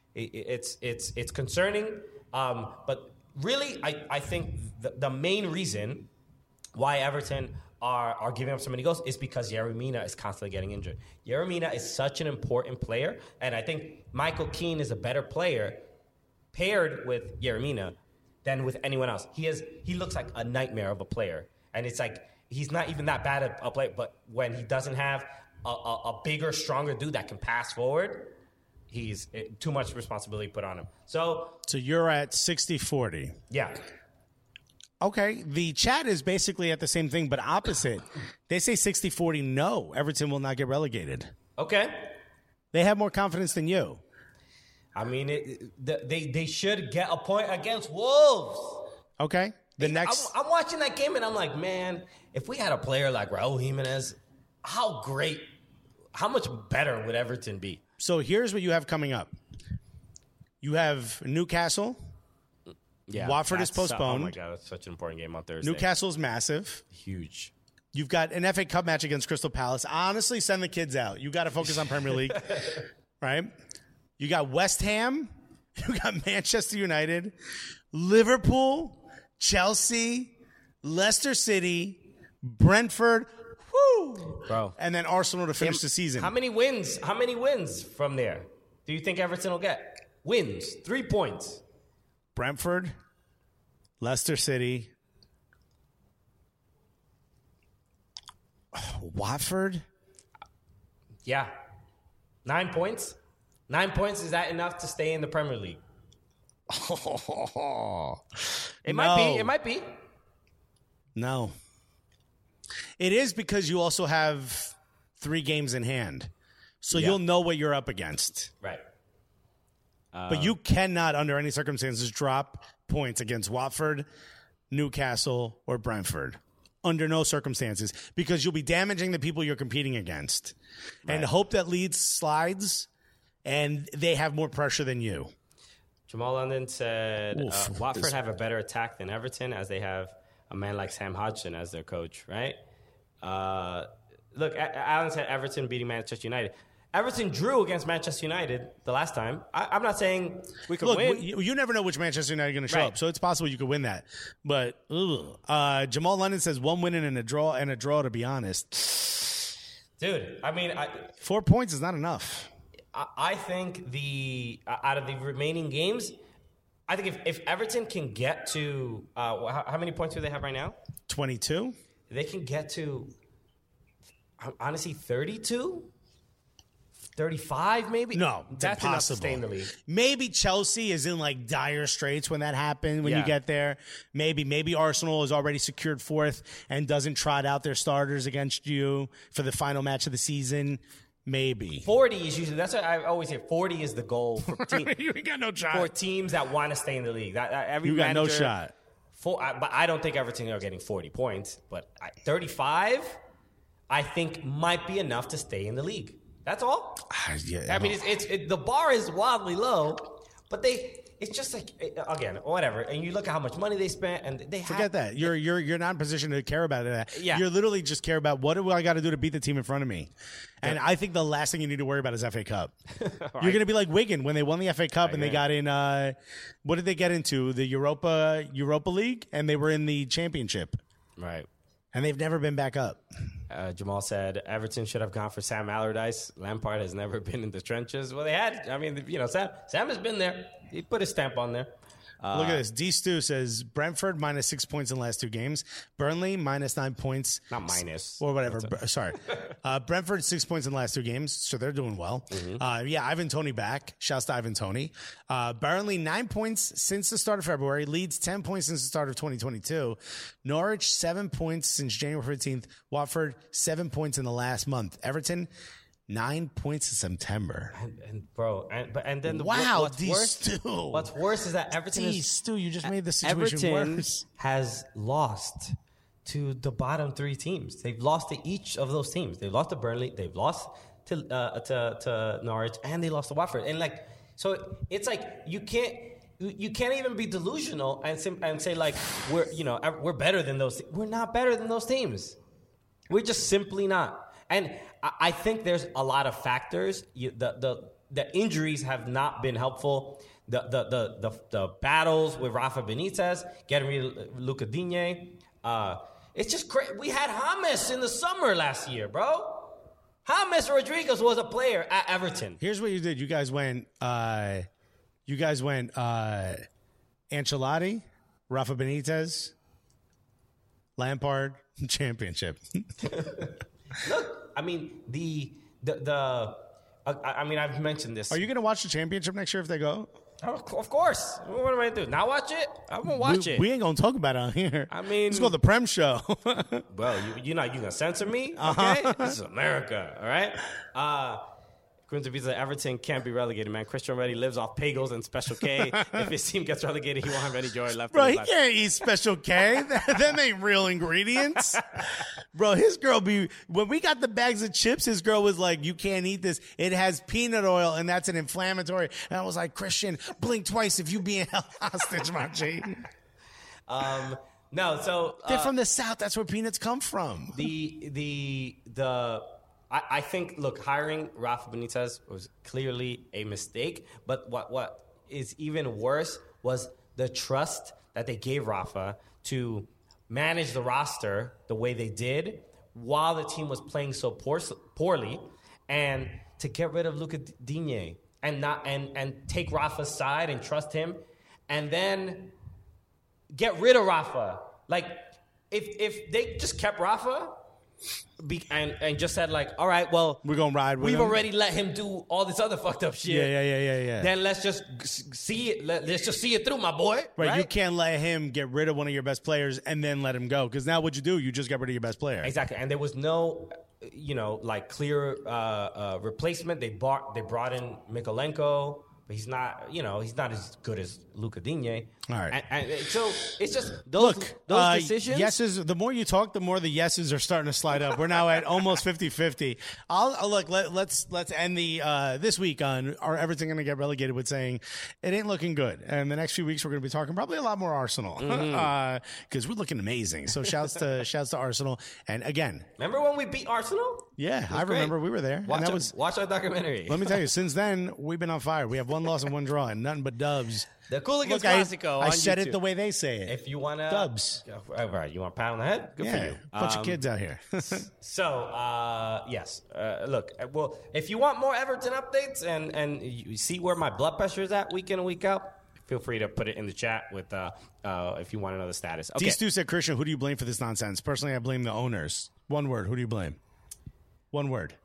It's concerning. But really, I think the main reason why Everton are giving up so many goals is because Yerry Mina is constantly getting injured. Yerry Mina is such an important player, and I think Michael Keane is a better player paired with Yerry Mina than with anyone else. He looks like a nightmare of a player, and it's like he's not even that bad at a player, but when he doesn't have a bigger, stronger dude that can pass forward, he's too much responsibility put on him. So you're at 60-40. Yeah. Okay, the chat is basically at the same thing, but opposite. They say 60-40, no, Everton will not get relegated. Okay. They have more confidence than you. I mean, they should get a point against Wolves. Okay. I'm watching that game, and I'm like, man, if we had a player like Raul Jimenez, how much better would Everton be? So here's what you have coming up. You have Newcastle. Yeah, Watford is postponed. Oh my God, that's such an important game on Thursday. Newcastle's massive. Huge. You've got an FA Cup match against Crystal Palace. Honestly, send the kids out. You got to focus on Premier League, right? You got West Ham. You got Manchester United, Liverpool, Chelsea, Leicester City, Brentford, bro, and then Arsenal to finish the season. How many wins? How many wins from there do you think Everton will get? Wins, 3 points. Brentford, Leicester City, Watford. Yeah. 9 points? 9 points, is that enough to stay in the Premier League? It might be. No. It is because you also have 3 games in hand. So you'll know what you're up against. Right. But you cannot, under any circumstances, drop points against Watford, Newcastle, or Brentford. Under no circumstances. Because you'll be damaging the people you're competing against. Right. And hope that Leeds slides, and they have more pressure than you. Jamal London said, Watford have a better attack than Everton, as they have a man like Sam Hodgson as their coach, right? Look, Alan said Everton beating Manchester United. Everton drew against Manchester United the last time. I'm not saying we could win. You never know which Manchester United are going to show up, so it's possible you could win that. But Jamal London says 1 win and a draw, to be honest. Dude, I mean... 4 points is not enough. I think out of the remaining games, I think if Everton can get to... how many points do they have right now? 22. They can get to, honestly, 32? 35 maybe? No, that's impossible. Enough to stay in the league. Maybe Chelsea is in like dire straits when that happens, when you get there. Maybe Arsenal is already secured 4th and doesn't trot out their starters against you for the final match of the season. Maybe 40 is usually, that's what I always say. 40 is the goal for you got no shot. For teams that want to stay in the league. You got no shot. But I don't think Everton are getting 40 points. But 35, I think might be enough to stay in the league. That's all. I mean, the bar is wildly low, but it's just like, again, whatever. And you look at how much money they spent, and they forget that. You're not in position to care about that. Yeah. You're literally just care about what do I got to do to beat the team in front of me. And I think the last thing you need to worry about is FA Cup. Right. You're going to be like Wigan when they won the FA Cup and they got in. What did they get into? The Europa League, and they were in the Championship. Right. And they've never been back up. Jamal said Everton should have gone for Sam Allardyce. Lampard has never been in the trenches. Well, they had. I mean, Sam has been there. He put his stamp on there. Look at this. D. Stu says Brentford minus 6 points in the last 2 games. Burnley minus 9 points. Not minus. Or whatever. Sorry. Brentford 6 points in the last 2 games, so they're doing well. Mm-hmm. Ivan Toney back. Shouts to Ivan Toney. Burnley 9 points since the start of February. Leeds 10 points since the start of 2022. Norwich 7 points since January 15th. Watford 7 points in the last month. Everton 9 points in September. And then what's worse is that Everton you just made the situation worse. Has lost to the bottom 3 teams. They've lost to each of those teams. They've lost to Burnley, they've lost to Norwich, and they lost to Watford. And so it's like you can't even be delusional and say like we're better than those. We're not better than those teams. We're just simply not. And I think there's a lot of factors. The injuries have not been helpful. The battles with Rafa Benitez, getting rid of Luca Digne, It's just crazy. We had James in the summer last year, bro. James Rodriguez was a player at Everton. Here's what you did. You guys went Ancelotti, Rafa Benitez, Lampard, championship. Look, I mean, I mean, I've mentioned this. Are you going to watch the championship next year if they go? Oh, of course. What am I going to do? Not watch it? I'm going to watch it. We ain't going to talk about it on here. I mean, let's go to the Prem show. Well, you going to censor me? Okay? This is America, all right? Quinton Pizza, Everton can't be relegated, man. Christian already lives off Pagels and Special K. If his team gets relegated, he won't have any joy left. Bro, in he his life. can't eat Special K. Them ain't real ingredients. Bro, his girl when we got the bags of chips, his girl was like, you can't eat this. It has peanut oil, and that's an inflammatory. And I was like, Christian, blink twice if you being held hostage, my G. No, so... They're from the South. That's where peanuts come from. I think, look, hiring Rafa Benitez was clearly a mistake. But what is even worse was the trust that they gave Rafa to manage the roster the way they did while the team was playing so poorly, and to get rid of Luca Digne and take Rafa's side and trust him, and then get rid of Rafa. Like, if they just kept Rafa... And just said, like, all right, well, we're gonna ride with we've him. Already let him do all this other fucked up shit. Yeah. Then let's just see it. Let's just see it through, my boy. Right? You can't let him get rid of one of your best players and then let him go, because now what you do, you just got rid of your best player. Exactly. And there was no, like clear replacement. They brought in Mikolenko. But he's not as good as Luca Digne. All right. And so it's just those decisions. Yeses, the more you talk, the more the yeses are starting to slide up. We're now at almost 50-50. Let's end the this week on are Everton going to get relegated with saying it ain't looking good. And the next few weeks we're going to be talking probably a lot more Arsenal because we're looking amazing. So shouts to Arsenal. And again, remember when we beat Arsenal? Yeah, I remember we were there. Watch our documentary. Let me tell you, since then we've been on fire. We have one loss and one draw, and nothing but dubs. The Cooligans Classico. I said it the way they say it. If you want to dubs, right? You want a pat on the head? Good for you. Bunch of kids out here. Yes. Look, well, if you want more Everton updates and you see where my blood pressure is at week in and week out, feel free to put it in the chat with if you want to know the status. Okay. D-Stu said, Christian, who do you blame for this nonsense? Personally, I blame the owners. One word. Who do you blame? One word.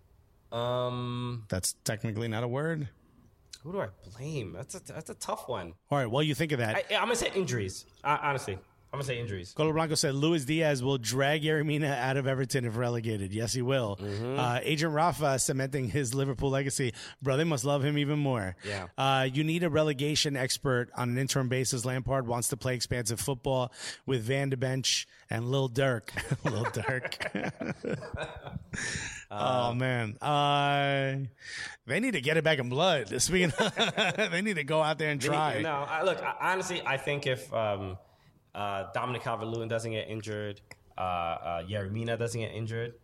That's technically not a word. Who do I blame? That's a tough one. All right, well, you think of that. I'm gonna say injuries. Honestly, I'm gonna say injuries. Colo Blanco said Luis Diaz will drag Yerry Mina out of Everton if relegated. Yes, he will. Agent Rafa cementing his Liverpool legacy. Bro, they must love him even more. Yeah. You need a relegation expert on an interim basis. Lampard wants to play expansive football with Van de Bench and Lil Durk. Lil Durk. Oh, man. They need to get it back in blood. They need to go out there and try. Honestly, I think if Dominic Calvert-Lewin doesn't get injured, Yerry Mina doesn't get injured,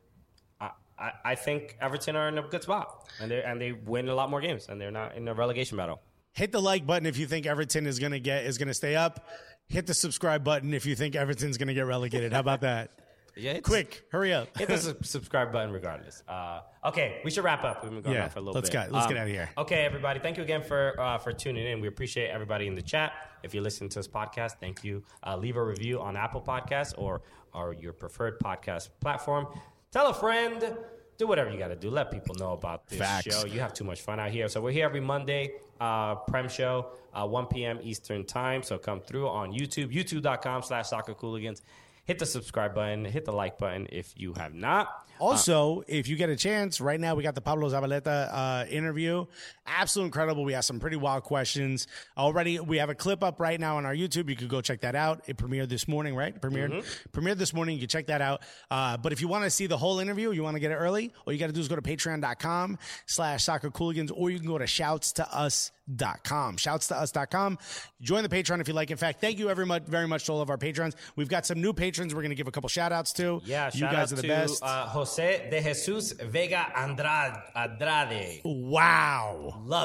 I think Everton are in a good spot. And they win a lot more games, and they're not in a relegation battle. Hit the like button if you think Everton is going to stay up. Hit the subscribe button if you think Everton's going to get relegated. How about that? Yeah, quick, hurry up. Hit the subscribe button regardless. Okay, we should wrap up. We've been going on for a little bit. Let's get out of here. Okay, everybody. Thank you again for tuning in. We appreciate everybody in the chat. If you listen to this podcast, thank you. Leave a review on Apple Podcasts or your preferred podcast platform. Tell a friend. Do whatever you got to do. Let people know about this show. You have too much fun out here. So we're here every Monday, Prem Show, 1 p.m. Eastern Time. So come through on YouTube, youtube.com/soccercooligans. Hit the subscribe button. Hit the like button if you have not. Also, if you get a chance, right now we got the Pablo Zabaleta interview. Absolutely incredible. We have some pretty wild questions. Already, we have a clip up right now on our YouTube. You could go check that out. It premiered this morning, right? Premiered this morning. You can check that out. But if you want to see the whole interview, you want to get it early, all you got to do is go to patreon.com/soccercooligans, or you can go to shoutstous.com. Shoutstous.com. Join the Patreon if you like. In fact, thank you very much to all of our patrons. We've got some new patrons we're going to give a couple shout outs to. Yeah, you guys are the best. Jose de Jesus Vega Andrade. Wow. Love it.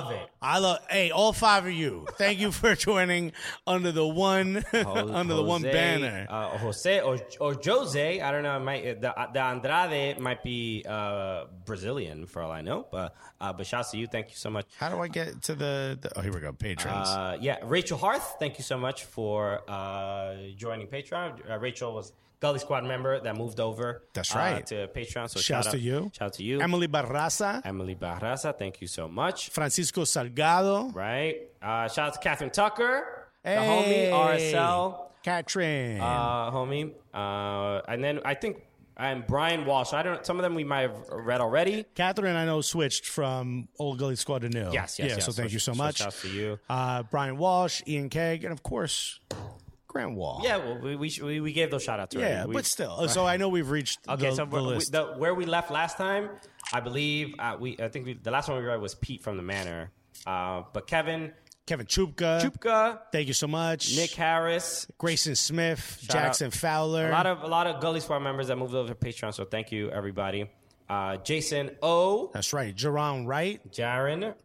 Hey, all 5 of you. Thank you for joining under the one banner. Jose or Jose. I don't know. The Andrade might be Brazilian for all I know. But shouts to you. Thank you so much. How do I get to the here we go. Patrons. Rachel Harth. Thank you so much for joining Patreon. Rachel was Gully Squad member that moved over. That's right. To Patreon. So shout out to you. Shout out to you. Emily Barraza. Thank you so much. Francisco Salgado. Right. Shout out to Catherine Tucker. Hey. The homie RSL. Catherine. Homie. And then I think Brian Walsh. Some of them we might have read already. Catherine, I know, switched from Old Gully Squad to New. Yes. So thank you so much. Shout out to you. Brian Walsh, Ian Kegg, and of course, Grant Wall. Yeah, well, we gave those shout outs already. Yeah, but still. So I know we've reached the list. Where we left last time, I believe, the last one we read was Pete from the Manor. But Kevin Chupka. Thank you so much. Nick Harris. Grayson Smith. Jackson Fowler. A lot of Gully Squad members that moved over to Patreon, so thank you, everybody. Jason O. That's right. Jerron Wright. Jaren.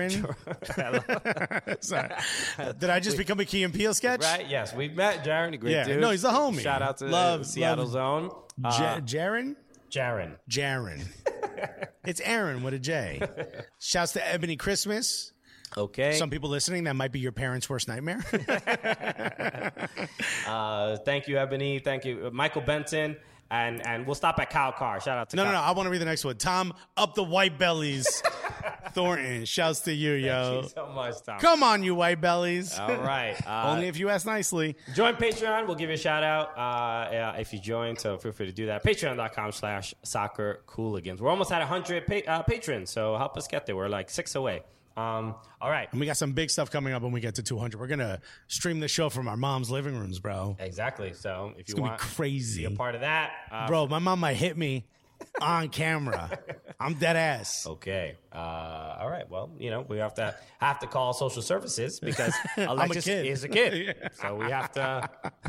Sorry. Did I just become a Key and Peele sketch? Right. Yes, we've met Jaren. Great dude. No, he's the homie. Shout out to Seattle Zone. Jaren. It's Aaron with a J. Shouts to Ebony Christmas. Okay. Some people listening, that might be your parents' worst nightmare. Thank you, Ebony. Thank you, Michael Benson. And we'll stop at Kyle Carr. Shout out to Kyle. No. I want to read the next one. Tom Up the White Bellies. Thornton. Shouts to you, yo. Thank you so much, Tom. Come on, you white bellies. All right. Only if you ask nicely. Join Patreon. We'll give you a shout out if you join. So feel free to do that. Patreon.com/soccercooligans. We're almost at 100 patrons. So help us get there. We're like 6 away. All right. And we got some big stuff coming up when we get to 200. We're going to stream the show from our mom's living rooms, bro. Exactly. So if you want to be crazy. Be a part of that. Bro, my mom might hit me on camera. I'm dead ass. Okay. All right. Well, we have to call social services because Alexis is a kid. Yeah. So we have to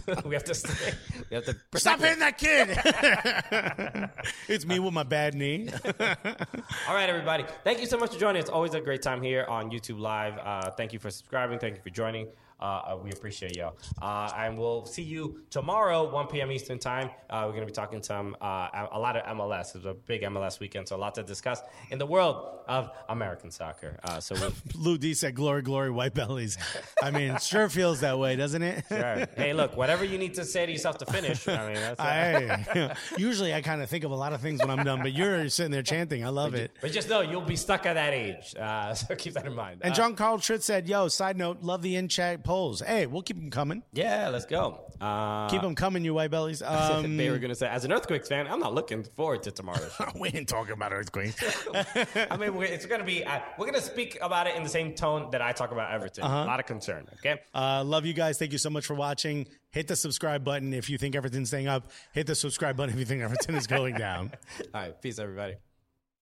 stop hitting that kid. It's me with my bad knee. All right, everybody. Thank you so much for joining. It's always a great time here on YouTube Live. Thank you for subscribing. Thank you for joining. We appreciate y'all. And we'll see you tomorrow, 1 p.m. Eastern time. We're going to be talking some a lot of MLS. It's a big MLS weekend, so a lot to discuss in the world of American soccer. Lou D said, glory, glory, white bellies. I mean, it sure feels that way, doesn't it? Sure. Hey, look, whatever you need to say to yourself to finish. I mean, that's usually I kind of think of a lot of things when I'm done, but you're sitting there chanting. I love it. But just know you'll be stuck at that age. So keep that in mind. And John Carl Tritt said, yo, side note, love the in-chat polls. Hey, we'll keep them coming. Yeah, let's go. Keep them coming, you white bellies. They were going to say, as an Earthquakes fan, I'm not looking forward to tomorrow's show. We ain't talking about Earthquakes. I mean, it's going to be, we're going to speak about it in the same tone that I talk about Everton. A lot of concern, okay? Love you guys. Thank you so much for watching. Hit the subscribe button if you think Everton's staying up. Hit the subscribe button if you think Everton is going down. All right. Peace, everybody.